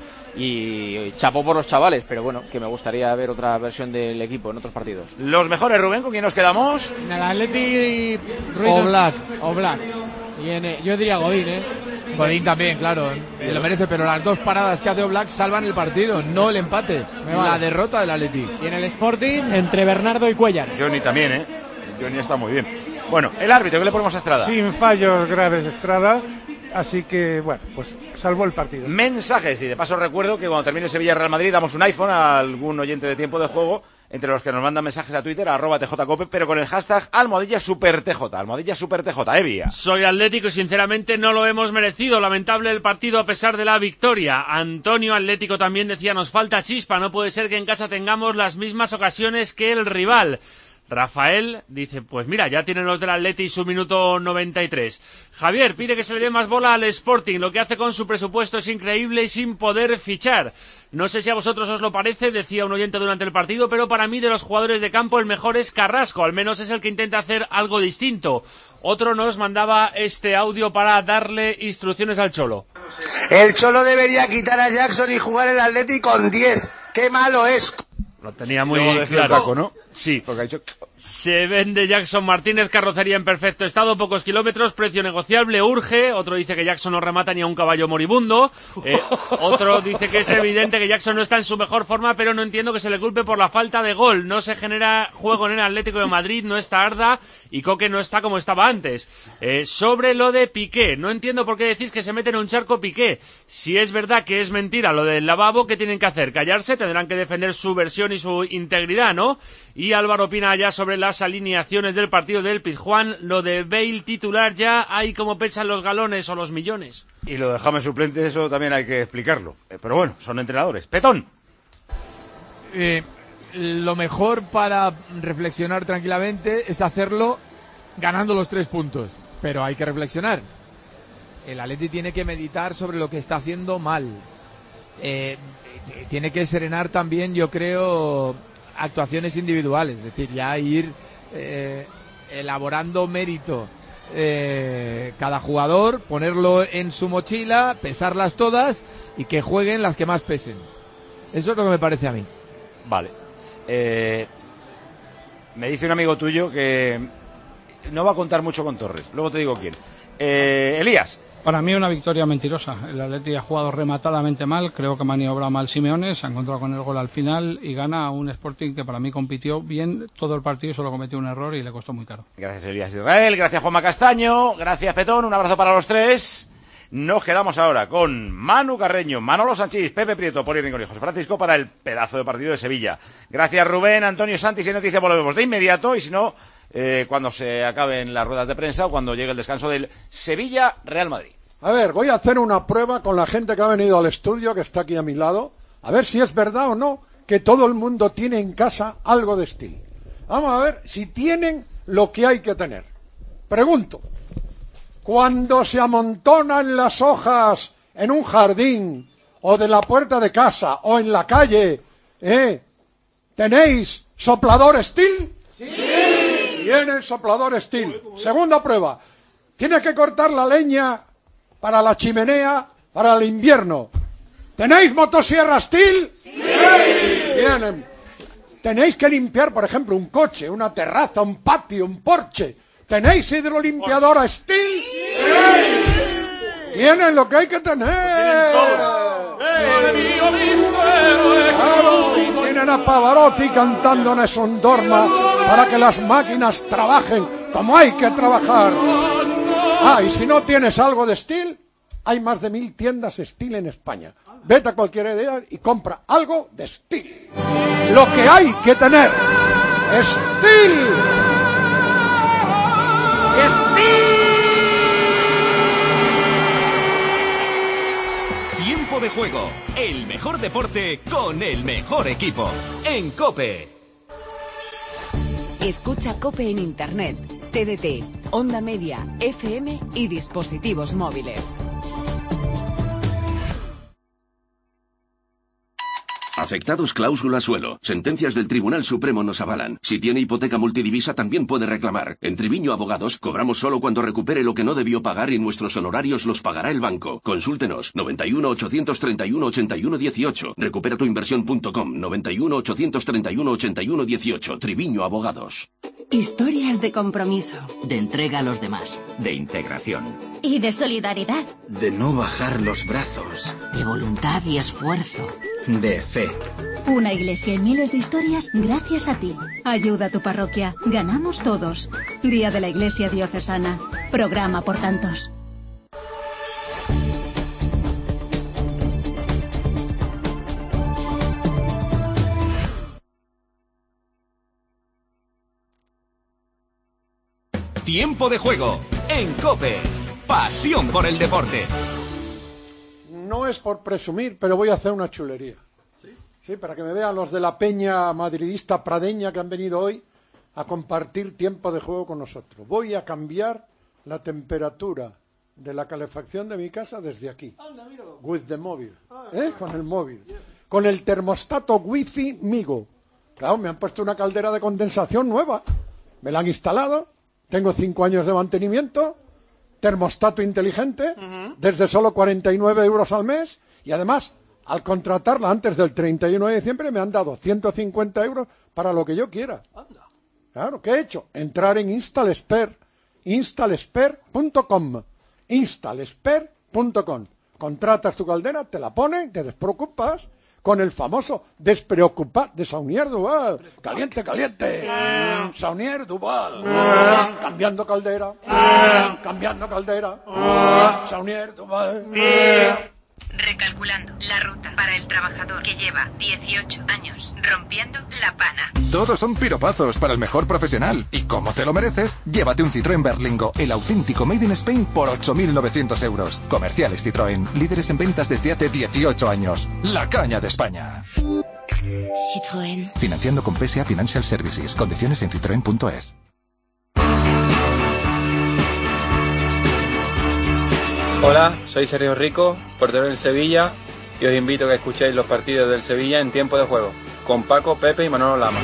y chapó por los chavales, pero bueno, que me gustaría ver otra versión del equipo en otros partidos. Los mejores, Rubén, ¿con quién nos quedamos? En el Atleti Oblak. Oblak. Y en, eh, yo diría Godín, ¿eh? Godín también, claro, ¿eh? Lo merece, pero las dos paradas que hace Oblak salvan el partido, no el empate, vale. La derrota del Atleti. Y en el Sporting, entre Bernardo y Cuellar. Johnny también, ¿eh? Johnny está muy bien. Bueno, el árbitro, ¿qué le ponemos a Estrada? Sin fallos graves Estrada, así que, bueno, pues salvó el partido. Mensajes, y de paso recuerdo que cuando termine Sevilla Real Madrid damos un iPhone a algún oyente de Tiempo de Juego, entre los que nos mandan mensajes a Twitter, a arroba tjcope, pero con el hashtag almohadilla supertj, almohadilla supertj, Evia. Soy Atlético y sinceramente no lo hemos merecido, lamentable el partido a pesar de la victoria. Antonio Atlético también decía, nos falta chispa, no puede ser que en casa tengamos las mismas ocasiones que el rival. Rafael dice, pues mira, ya tienen los del Atleti su minuto noventa y tres. Javier pide que se le dé más bola al Sporting, lo que hace con su presupuesto es increíble y sin poder fichar. No sé si a vosotros os lo parece, decía un oyente durante el partido, pero para mí de los jugadores de campo el mejor es Carrasco, al menos es el que intenta hacer algo distinto. Otro nos mandaba este audio para darle instrucciones al Cholo. El Cholo debería quitar a Jackson y jugar el Atleti con diez. ¡Qué malo es! Lo tenía muy claro. Taco, ¿no? Sí. Porque ha dicho... Se vende Jackson Martínez, carrocería en perfecto estado, pocos kilómetros, precio negociable, urge. Otro dice que Jackson no remata ni a un caballo moribundo. Eh, otro dice que es evidente que Jackson no está en su mejor forma, pero no entiendo que se le culpe por la falta de gol. No se genera juego en el Atlético de Madrid, no está Arda y Coque no está como estaba antes. Eh, sobre lo de Piqué, no entiendo por qué decís que se mete en un charco Piqué. Si es verdad que es mentira lo del lavabo, ¿qué tienen que hacer? ¿Callarse? Tendrán que defender su versión y su integridad, ¿no? Y Álvaro opina ya sobre las alineaciones del partido del Pizjuán, lo de Bale titular ya, hay como pesan los galones o los millones. Y lo de James suplente, eso también hay que explicarlo. Eh, pero bueno, son entrenadores. Petón. Eh, lo mejor para reflexionar tranquilamente es hacerlo ganando los tres puntos. Pero hay que reflexionar. El Atleti tiene que meditar sobre lo que está haciendo mal. Eh, tiene que serenar también, yo creo, actuaciones individuales, es decir, ya ir eh, elaborando mérito eh, cada jugador, ponerlo en su mochila, pesarlas todas y que jueguen las que más pesen. Eso es lo que me parece a mí. Vale. Eh, me dice un amigo tuyo que no va a contar mucho con Torres, luego te digo quién. Eh, Elías. Para mí una victoria mentirosa. El Atleti ha jugado rematadamente mal, creo que maniobra mal Simeone, se ha encontrado con el gol al final y gana a un Sporting que para mí compitió bien todo el partido y solo cometió un error y le costó muy caro. Gracias Elías Israel, gracias Juanma Castaño, gracias Petón, un abrazo para los tres. Nos quedamos ahora con Manu Carreño, Manolo Sanchís, Pepe Prieto, Poli Rincón y José Francisco para el pedazo de partido de Sevilla. Gracias Rubén, Antonio Santi, si hay noticia volvemos de inmediato y si no, eh, cuando se acaben las ruedas de prensa o cuando llegue el descanso del Sevilla-Real Madrid. A ver, voy a hacer una prueba con la gente que ha venido al estudio, que está aquí a mi lado, a ver si es verdad o no que todo el mundo tiene en casa algo de Steel. Vamos a ver si tienen lo que hay que tener. Pregunto, cuando se amontonan las hojas en un jardín o de la puerta de casa o en la calle, ¿eh? ¿Tenéis soplador Stihl? ¡Sí! Tienen soplador Stihl. Segunda prueba, tienes que cortar la leña para la chimenea para el invierno. ¿Tenéis motosierra Stihl? ¡Sí! Tienen. Tenéis que limpiar, por ejemplo, un coche, una terraza, un patio, un porche. ¿Tenéis hidrolimpiadora Stihl? ¡Sí! Tienen lo que hay que tener. Claro, y tienen a Pavarotti cantando Nessun Dorma para que las máquinas trabajen como hay que trabajar. Ah, y si no tienes algo de Stihl, hay más de mil tiendas Stihl en España. Vete a cualquier idea y compra algo de Stihl. Lo que hay que tener. Stihl. Tiempo de juego. El mejor deporte con el mejor equipo. En COPE. Escucha COPE en Internet, T D T, Onda Media, F M y dispositivos móviles. Afectados cláusula suelo. Sentencias del Tribunal Supremo nos avalan. Si tiene hipoteca multidivisa también puede reclamar. En Triviño Abogados cobramos solo cuando recupere lo que no debió pagar y nuestros honorarios los pagará el banco. Consúltenos. noventa y uno, ochocientos treinta y uno, ochenta y uno dieciocho. recupera tu inversión punto com. noventa y uno, ochocientos treinta y uno, ochenta y uno dieciocho. Triviño Abogados. Historias de compromiso. De entrega a los demás. De integración. Y de solidaridad. De no bajar los brazos. De voluntad y esfuerzo. De fe. Una iglesia y miles de historias gracias a ti. Ayuda a tu parroquia. Ganamos todos. Día de la Iglesia Diocesana. Programa por tantos. Tiempo de juego. En COPE. Pasión por el deporte. No es por presumir, pero voy a hacer una chulería. ¿Sí? Sí, para que me vean los de la peña madridista pradeña que han venido hoy a compartir tiempo de juego con nosotros. Voy a cambiar la temperatura de la calefacción de mi casa desde aquí. With the móvil. ¿Eh? Con el móvil. Con el termostato Wi-Fi Migo. Claro, me han puesto una caldera de condensación nueva. Me la han instalado. Tengo cinco años de mantenimiento. Termostato inteligente, uh-huh. Desde solo cuarenta y nueve euros al mes, y además, al contratarla antes del treinta y uno de diciembre, me han dado ciento cincuenta euros para lo que yo quiera. Anda. Claro, ¿qué he hecho? Entrar en InstalSpare, instalspare punto com, instalspare punto com. Contratas tu caldera, te la ponen, te despreocupas, con el famoso despreocupat de Saunier Duval. Caliente, caliente. Saunier Duval. Cambiando caldera. Cambiando caldera. Saunier Duval. Recalculando la ruta para el trabajador que lleva dieciocho años rompiendo la pana. Todos son piropazos para el mejor profesional. Y como te lo mereces, llévate un Citroën Berlingo, el auténtico Made in Spain, por ocho mil novecientos euros. Comerciales Citroën, líderes en ventas desde hace dieciocho años. La caña de España. Citroën. Financiando con P S A Financial Services. Condiciones en citroen punto es. Hola, soy Sergio Rico, portero del Sevilla, y os invito a que escuchéis los partidos del Sevilla en tiempo de juego, con Paco, Pepe y Manolo Lama.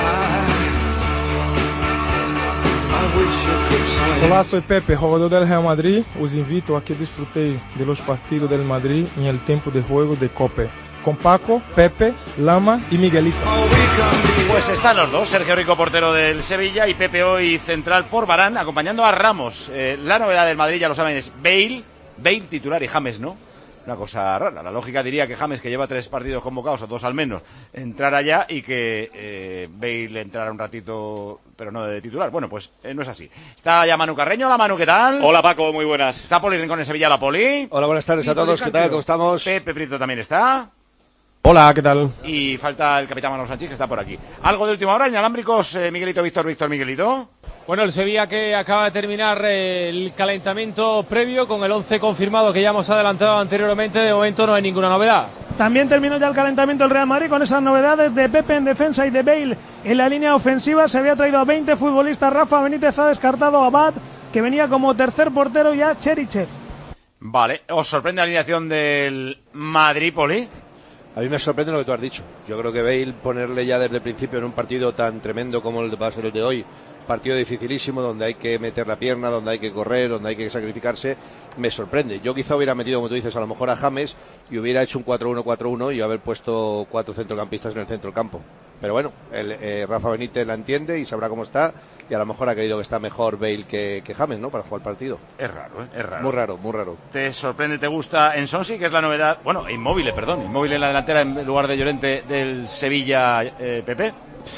Olá, soy Pepe, jugador del Real Madrid. Os invito a que disfrutéis de los partidos del Madrid en el tiempo de juego de COPE, con Paco, Pepe, Lama y Miguelito. Pues están los dos, Sergio Rico, portero del Sevilla, y Pepe hoy central por Varane, acompañando a Ramos. Eh, la novedad del Madrid, ya lo saben, es Bale, Bale titular y James no. Una cosa rara. La lógica diría que James, que lleva tres partidos convocados, o dos al menos, entrara ya y que eh, Bale entrara un ratito, pero no de titular. Bueno, pues eh, no es así. Está ya Manu Carreño. Hola, Manu, ¿qué tal? Hola, Paco, muy buenas. Está Poli Rincón en Sevilla. Hola, Poli. Hola, buenas tardes a todos. ¿Qué tal? ¿Cómo estamos? Pepe Prieto también está. Hola, ¿qué tal? Y falta el capitán Manolo Sánchez, que está por aquí. Algo de última hora, inalámbricos, eh, Miguelito, Víctor, Víctor, Miguelito. Bueno, el Sevilla que acaba de terminar eh, el calentamiento previo con el once confirmado que ya hemos adelantado anteriormente. De momento no hay ninguna novedad. También terminó ya el calentamiento del Real Madrid con esas novedades de Pepe en defensa y de Bale en la línea ofensiva. Se había traído a veinte futbolistas. Rafa Benítez ha descartado a Abad, que venía como tercer portero, y a Cherichev. Vale, ¿os sorprende la alineación del Madrid, Poli? A mí me sorprende lo que tú has dicho. Yo creo que Bale, ponerle ya desde el principio en un partido tan tremendo como el va a ser el de hoy, partido dificilísimo, donde hay que meter la pierna, donde hay que correr, donde hay que sacrificarse, me sorprende. Yo quizá hubiera metido, como tú dices, a lo mejor a James y hubiera hecho un cuatro uno cuatro uno y haber puesto cuatro centrocampistas en el centro del campo. Pero bueno, el, eh, Rafa Benítez la entiende y sabrá cómo está, y a lo mejor ha creído que está mejor Bale que, que James, ¿no?, para jugar el partido. Es raro, ¿eh? Es raro. Muy raro, muy raro. ¿Te sorprende, te gusta en Sonsi, que es la novedad? Bueno, Inmóvil, perdón, Inmóvil en la delantera en lugar de Llorente del Sevilla, eh, Pepe.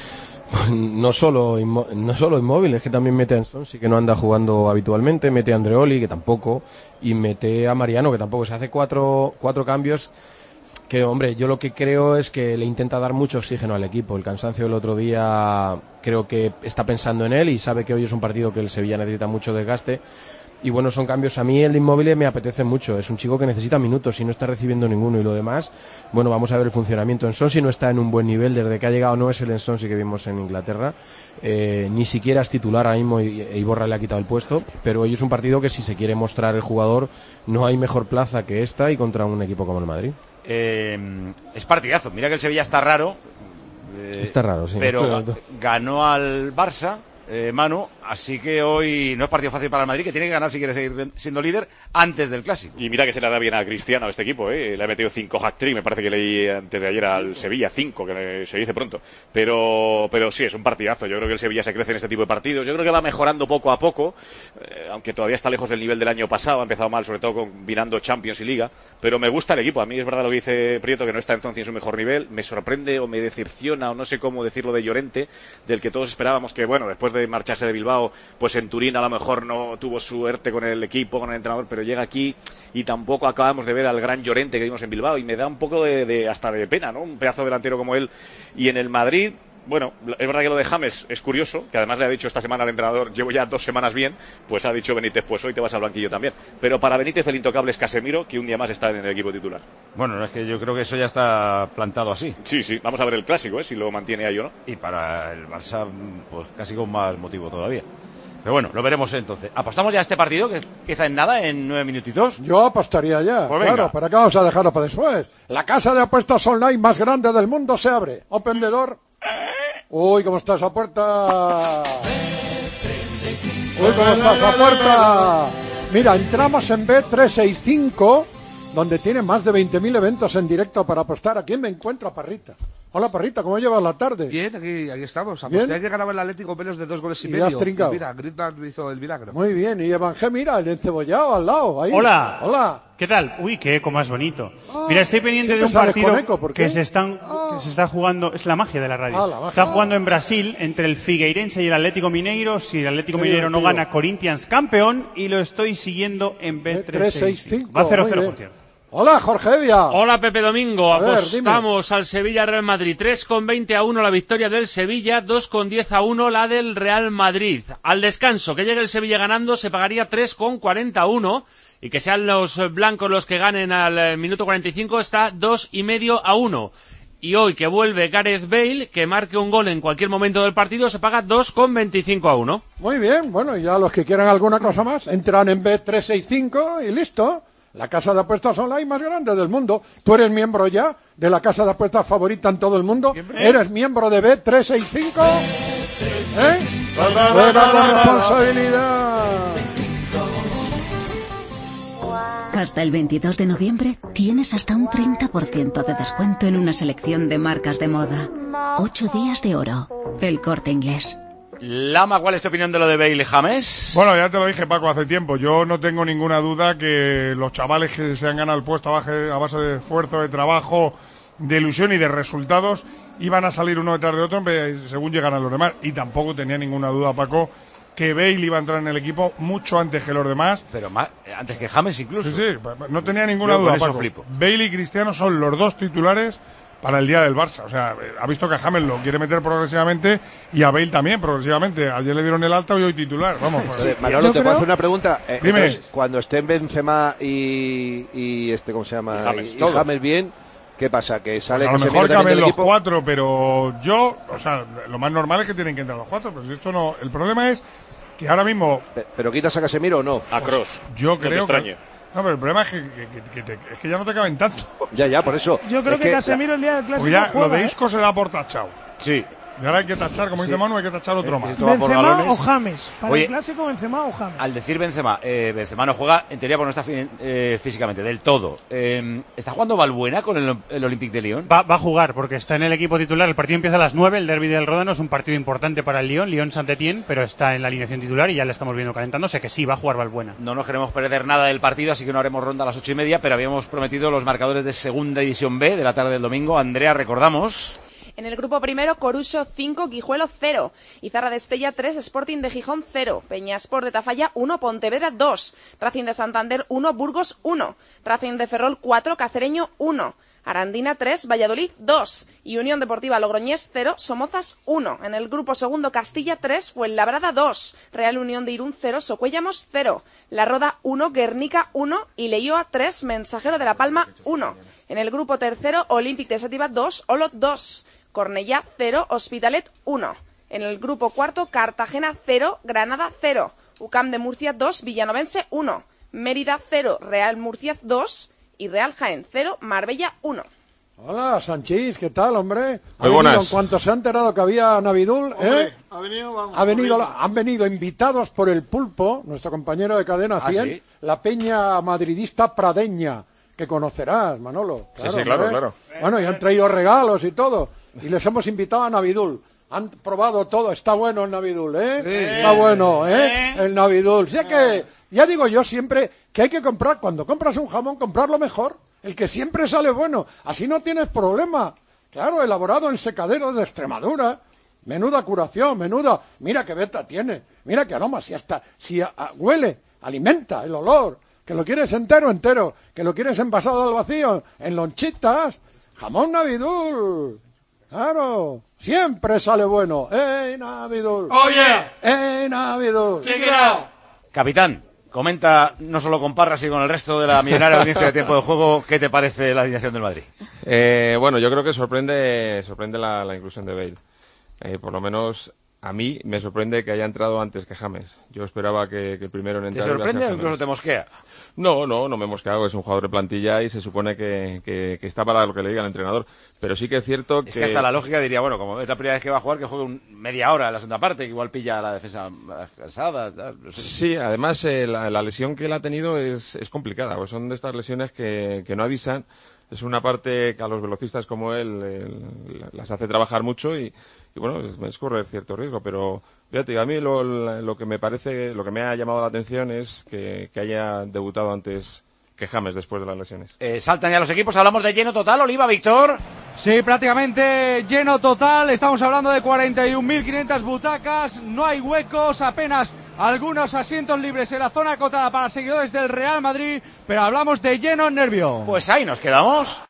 No solo, no solo Inmóvil, es que también mete a Ensonsi, que no anda jugando habitualmente, mete a Andreoli, que tampoco, y mete a Mariano, que tampoco. Se hace cuatro, cuatro cambios que, hombre, yo lo que creo es que le intenta dar mucho oxígeno al equipo. El cansancio del otro día creo que está pensando en él y sabe que hoy es un partido que el Sevilla necesita mucho desgaste. Y bueno, son cambios. A mí el de Inmóvil me apetece mucho. Es un chico que necesita minutos y no está recibiendo ninguno. Y lo demás, bueno, vamos a ver el funcionamiento. Ensonsi no está en un buen nivel desde que ha llegado. No es el Ensonsi que vimos en Inglaterra. Eh, ni siquiera es titular ahora mismo, y e Iborra le ha quitado el puesto. Pero hoy es un partido que, si se quiere mostrar el jugador, no hay mejor plaza que esta, y contra un equipo como el Madrid. Eh, es partidazo. Mira que el Sevilla está raro. Eh, está raro, sí. Pero ganó al Barça. Eh, Manu, así que hoy no es partido fácil para el Madrid, que tiene que ganar si quiere seguir siendo líder antes del Clásico. Y mira que se le da bien a Cristiano, a este equipo, ¿eh? Le ha metido cinco hat-trick, me parece que leí antes de ayer al Sevilla, cinco, que se dice pronto. Pero pero sí, es un partidazo. Yo creo que el Sevilla se crece en este tipo de partidos. Yo creo que va mejorando poco a poco, eh, aunque todavía está lejos del nivel del año pasado. Ha empezado mal, sobre todo combinando Champions y Liga. Pero me gusta el equipo. A mí es verdad lo que dice Prieto, que no está en Zonzi en su mejor nivel. Me sorprende o me decepciona, o no sé cómo decirlo, de Llorente, del que todos esperábamos que, bueno, después de marcharse de Bilbao, pues en Turín a lo mejor no tuvo suerte con el equipo, con el entrenador, pero llega aquí y tampoco acabamos de ver al gran Llorente que vimos en Bilbao, y me da un poco de, de hasta de pena, ¿no? Un pedazo delantero como él. Y en el Madrid, bueno, es verdad que lo de James es curioso, que además le ha dicho esta semana al entrenador, llevo ya dos semanas bien, pues ha dicho Benítez, pues hoy te vas al banquillo también. Pero para Benítez el intocable es Casemiro, que un día más está en el equipo titular. Bueno, es que yo creo que eso ya está plantado así. Sí, sí, vamos a ver el Clásico, ¿eh? Si lo mantiene ahí o no. Y para el Barça, pues casi con más motivo todavía. Pero bueno, lo veremos entonces. ¿Apostamos ya a este partido, que empieza en nada, en nueve minutitos? Yo apostaría ya, pues claro, ¿para qué vamos a dejarlo para después? La casa de apuestas online más grande del mundo se abre. Open the door. Uy, ¿cómo está esa puerta? Uy, ¿cómo está esa puerta? Mira, entramos en B trescientos sesenta y cinco, donde tiene más de veinte mil eventos en directo para apostar. ¿A quién me encuentro? A Parrita. Hola, Parrita, ¿cómo llevas la tarde? Bien, aquí, aquí estamos. Aposté que ganaba el Atlético menos de dos goles y, ¿Y medio. has trincado? Mira, Griezmann hizo el milagro. Muy bien, y Evangel, mira, el encebollado al lado. Ahí. Hola. Hola. ¿Qué tal? Uy, qué eco más bonito. Ah, Mira, estoy pendiente de un sales partido con eco, ¿por qué? que se están Ah. que se está jugando, es la magia de la radio. Ah, la magia. Está jugando en Brasil entre el Figueirense y el Atlético Mineiro. Si el Atlético Tío, Mineiro no tío. gana, Corinthians campeón, y lo estoy siguiendo en B trescientos sesenta y cinco. Va cero cero, por cierto. Hola, Jorge Evia. Hola, Pepe Domingo. A ver, Apostamos al Sevilla Real Madrid. tres con veinte a uno la victoria del Sevilla, dos con diez a uno la del Real Madrid. Al descanso, que llegue el Sevilla ganando, se pagaría tres con cuarenta a uno. Y que sean los blancos los que ganen al eh, minuto cuarenta y cinco, está dos y medio a uno. Y hoy, que vuelve Gareth Bale, que marque un gol en cualquier momento del partido, se paga dos con veinticinco a uno. Muy bien, bueno, y ya los que quieran alguna cosa más, entran en B trescientos sesenta y cinco y listo. La casa de apuestas online más grande del mundo. Tú eres miembro ya de la casa de apuestas favorita en todo el mundo. ¿Eres miembro de B trescientos sesenta y cinco? ¿Eh? Juega con responsabilidad. Hasta el veintidós de noviembre tienes hasta un treinta por ciento de descuento en una selección de marcas de moda. Ocho días de oro. El Corte Inglés. Lama, ¿cuál es tu opinión de lo de Bale y James? Bueno, ya te lo dije, Paco, hace tiempo. Yo no tengo ninguna duda que los chavales que se han ganado el puesto a base, a base de esfuerzo, de trabajo, de ilusión y de resultados, iban a salir uno detrás de otro según llegan a los demás. Y tampoco tenía ninguna duda, Paco, que Bale iba a entrar en el equipo mucho antes que los demás. Pero más, antes que James incluso. Sí, sí, no tenía ninguna Yo duda, con eso Paco. flipo. Bale y Cristiano son los dos titulares para el día del Barça. O sea, ha visto que a James lo quiere meter progresivamente y a Bale también progresivamente. Ayer le dieron el alta y hoy titular. Vamos. Sí, Manolo, ¿te puedo hacer una pregunta? Eh, Dime. entonces, cuando estén Benzema y, y este, ¿cómo se llama? Y James, y, y todos. James bien, ¿Qué pasa? Que sale Pues a lo Casemiro mejor también caben del los equipo. cuatro, pero yo, o sea, lo más normal es que tienen que entrar los cuatro, pero si esto no, el problema es que ahora mismo. ¿Pero quitas a Casemiro o no? A Kroos. Yo No te creo que. extrañe. No, pero el problema es que, que- que- que te- es que ya no te caben tanto. Ya, ya, por eso. Yo creo Es que, Casemiro el día del Porque clásico ya juega, lo de ¿eh? Isco se da por tachado. Sí. Y ahora hay que tachar, como dice Sí. Manu, hay que tachar otro más. Esto va por Benzema galones. o James. Para Oye, el clásico, Benzema o James. Al decir Benzema, eh, Benzema no juega, en teoría, porque no está fi- eh, físicamente, del todo. Eh, ¿Está jugando Valbuena con el, el Olympique de Lyon? Va, va a jugar porque está en el equipo titular. El partido empieza a las nueve. El derbi del Ródano es un partido importante para el Lyon. Lyon-Saint-Étienne, pero está en la alineación titular y ya le estamos viendo calentándose. Que sí, va a jugar Valbuena. No nos queremos perder nada del partido, así que no haremos ronda a las ocho y media, pero habíamos prometido los marcadores de Segunda División B de la tarde del domingo. Andrea, recordamos. En el grupo primero, Coruso cinco, Guijuelo cero. Izarra de Estella tres, Sporting de Gijón cero. Peñaspor de Tafalla uno, Pontevedra dos. Racing de Santander uno, Burgos uno. Racing de Ferrol cuatro, Cacereño uno. Arandina tres, Valladolid dos. Y Unión Deportiva Logroñés cero, Somozas uno. En el grupo segundo, Castilla tres, Fuenlabrada dos. Real Unión de Irún cero, Socuéllamos cero. La Roda uno, Guernica uno. Y Leioa tres, Mensajero de La Palma uno. En el grupo tercero, Olympique de Xàtiva dos, Olot dos. Cornellá cero, Hospitalet uno. En el grupo cuarto, Cartagena cero, Granada cero. U C A M de Murcia dos, Villanovense uno. Mérida cero, Real Murcia dos. Y Real Jaén cero, Marbella uno. Hola, Sanchís, ¿qué tal, hombre? Muy Ha buenas. venido, en cuanto se ha enterado que había Navidul, Hombre, ¿eh? ha venido, vamos, Ha venido, corriendo. han venido invitados por el Pulpo, nuestro compañero de Cadena ¿Ah, cien, sí? la peña madridista pradeña, que conocerás, Manolo. Sí, sí, claro, hombre. claro. Bueno, y han traído regalos y todo, y les hemos invitado a Navidul. Han probado todo, está bueno el Navidul, ¿eh? Sí. Está bueno, ¿eh? Eh. El Navidul. Sí que, ya digo yo siempre que hay que comprar, cuando compras un jamón, comprarlo mejor, el que siempre sale bueno, así no tienes problema. Claro, elaborado en secaderos de Extremadura, menuda curación, menuda, mira qué beta tiene, mira qué aroma, si hasta, si a- a- huele, alimenta el olor, que lo quieres entero, entero, que lo quieres envasado al vacío, en lonchitas, jamón Navidul, claro, siempre sale bueno, ¡eh, Navidul! Oh, yeah. ¡eh, Navidul! Capitán, comenta no solo con Parra, sino con el resto de la millonaria audiencia de Tiempo de Juego, ¿qué te parece la alineación del Madrid? Eh, bueno, yo creo que sorprende sorprende la, la inclusión de Bale. Eh, por lo menos a mí me sorprende que haya entrado antes que James. Yo esperaba que, que el primero en ¿Te entrar iba a ser sorprende o James. incluso te mosquea? No, no, no me he mosqueado. Es un jugador de plantilla y se supone que, que, que está para lo que le diga el entrenador. Pero sí que es cierto que... Es que hasta la lógica diría, bueno, como es la primera vez que va a jugar, que juegue un media hora en la segunda parte, que igual pilla la defensa más cansada. Tal, no sé. Sí, además eh, la, la lesión que él ha tenido es, es complicada, pues son de estas lesiones que, que no avisan. Es una parte que a los velocistas como él eh, las hace trabajar mucho y, y bueno, es, es correr cierto riesgo. Pero fíjate, a mí lo, lo que me parece, lo que me ha llamado la atención es que, que haya debutado antes que James después de las lesiones. Eh, saltan ya los equipos, hablamos de lleno total, Oliva, Víctor. Sí, prácticamente lleno total. Estamos hablando de cuarenta y un mil quinientas butacas. No hay huecos, apenas algunos asientos libres en la zona acotada para seguidores del Real Madrid. Pero hablamos de lleno en nervio. Pues ahí nos quedamos.